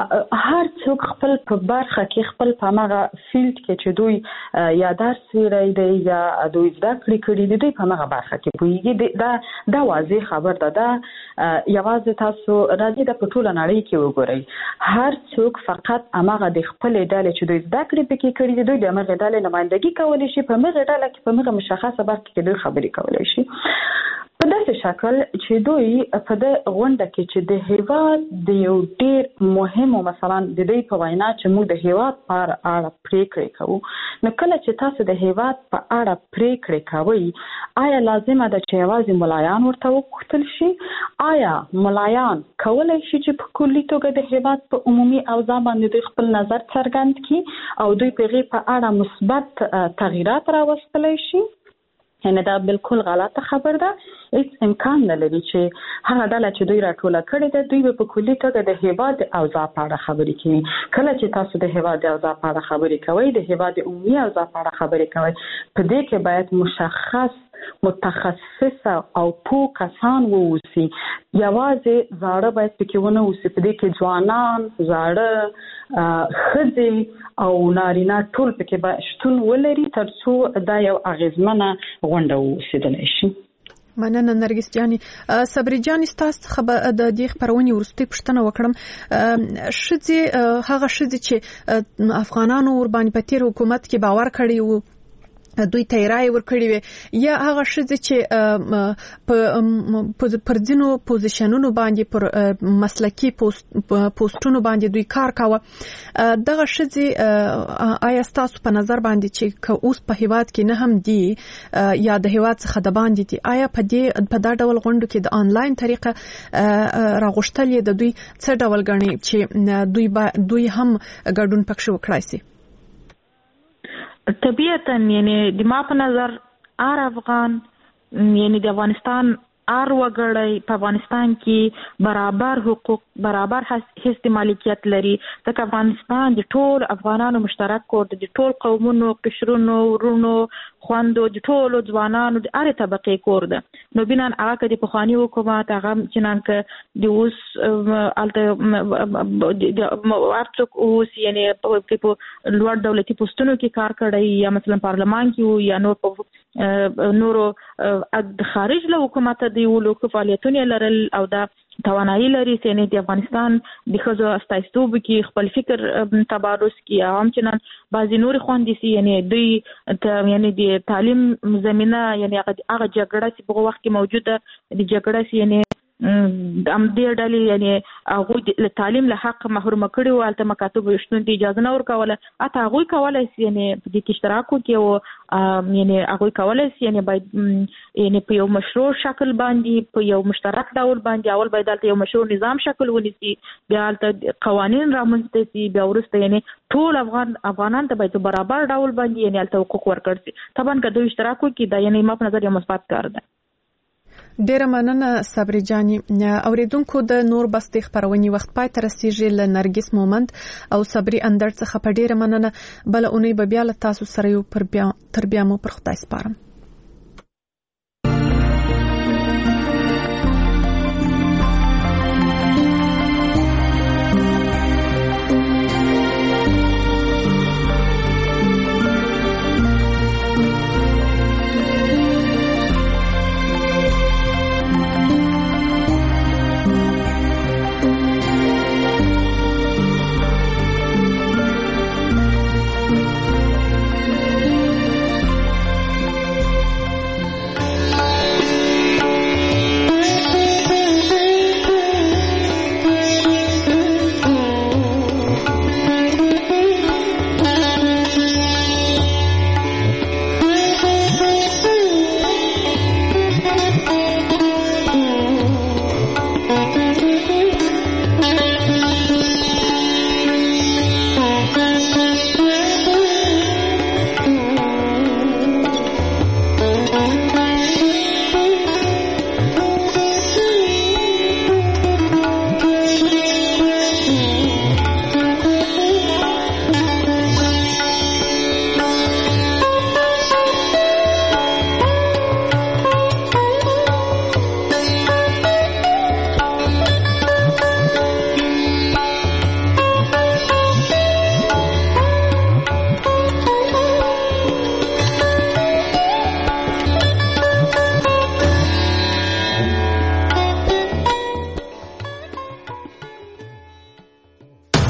هر څوک خپل په برخه کې خپل په هغه فیلډ کې چې دوی یا درس ویلی دی یا دوی زده کړې کړي دي دوی په هغه برخه کې پوهیږي دا دا واضح خبر ده دا یوازې تاسو راځي د په ټوله نړۍ کې وګورئ هر څوک فقط هغه د خپل ډلې چې دوی زده کړې پکې کړي دي دوی د هغه ډلې نمائندګي کولی شي په هغه ډله کې په هغه مشخصه برخه کې دوی خبرې کولی شي په داسې شکل چې دوی په د غونډه کې چې د هیواد د یو ډېر مهمو مثلا د دې په وینا چې موږ د هیواد پر اړه پریکړې کوو نو کله چې تاسو د هیواد په اړه پریکړې کوئ آیا لازمه ده چې یوازې ملایان ورته وکتل شي آیا ملایان کولای شي چې په کلي توګه د هیواد په عمومي اوضاع باندې دوی خپل نظر څرګند کړي او دوی په غي په اړه مثبت تغییرات راوستلی شي یعنی دا بالکل غلطه خبر ده هیڅ امکان نه لري چې هغه ډله چې دوی راټوله کړې ده دوی په کلي توګه د هیواد اوضاع په اړه خبرې کوي کله چې تاسو د هیواد اوضاع په اړه خبرې کوئ د هیواد عمومي اوضاع په اړه خبرې کوئ په دې کې باید مشخص متخصص او پوه کسان ووسی یوازې زاړه باید پکې ونه اوسي په دې کې ځوانان زاړه ښځې او نارینه ټول پکې به شتون ولري تر څو دا یو اغیزمنه غونډه اوسېدلی شي. مننه نرګس جاني. صبري جاني تاسو خبر د دې خبرونې ورستي پښتنه وکړم شذې هغه شذې چې افغانانو ور باندې په تیر حکومت کې باور کړی وو دوی تیرای ورکړي وي یا هغه شذې چې په پر ځینو پوزیشنونو باندې پر مسلکی پوسټونو باندې دوی کار کاوه دغه شذې آیا تاسو په نظر باندې چې که اوس په هیواد کې نه هم دي یا د هیواد څخه د باندې دي آیا په دې په دا ډول غونډو کې د انلاین طریقه راغښتل د دوی څه ډول غني چې دوی دوی هم ګډون پکښ وکړای شي؟ طبیعتاً یعنی د ما په نظر ار افغان یعنی د افغانستان ار وګړی په افغانستان کې برابر حقوق برابر حیث د مالکیت لري ځکه افغانستان د ټول افغانانو مشترک کور دی د ټول قومونو قشرونو ورونو خوندو د ټول ځوانانو د اړ طبقه کور ده نو بنان هغه کې د پخوانی حکومت هغه چنان کې د اوس الته د ارڅوک اوس یعنی په لوړ دولتي پوسټونو کې کار کړی یا مثلا پارلمان کې یا نور په نورو د خارج له حکومت دی ولکه فعالیتونه لرل او دا توانایي لري چې د افغانستان د خزو استایستوب کې خپل فکر تبادل کې عام چنان بعضی نور خوندې سي یعنی دوی یعنی د تعلیم زمينه یعنی هغه جګړه چې په وخت کې موجوده د جګړه سي یعنی ام دې ډلې یعنی هغه له تعلیم له حق محروم کړي او الته مکاتب شتون دي اجازه نه ورکوله اته هغه کولای شي یعنی په دې کې اشتراک وکړي او یعنی هغه کولای شي یعنی باید یعنی په یو مشروع شکل باندې په یو مشترک ډول باندې اول باید الته یو مشروع نظام شکل ونیسي بیا الته قوانين رامنځته شي بیا ورسته یعنی ټول افغان افغانان ته باید برابر ډول باندې یعنی الته حقوق ورکړي شي طبعا که دوی اشتراک وکړي دا یعنی ما په نظر یو مثبت کار ده. ډیره مننه صبري جاني. اوریدونکو د نور بستې خبرونې وخت پای ته رسیږي ل نرګس مومند او صبري اندر څخه په ډیره مننه بل اونۍ به بیا له تاسو سره یو پر بیا تر بیا مو پر خدای سپارم.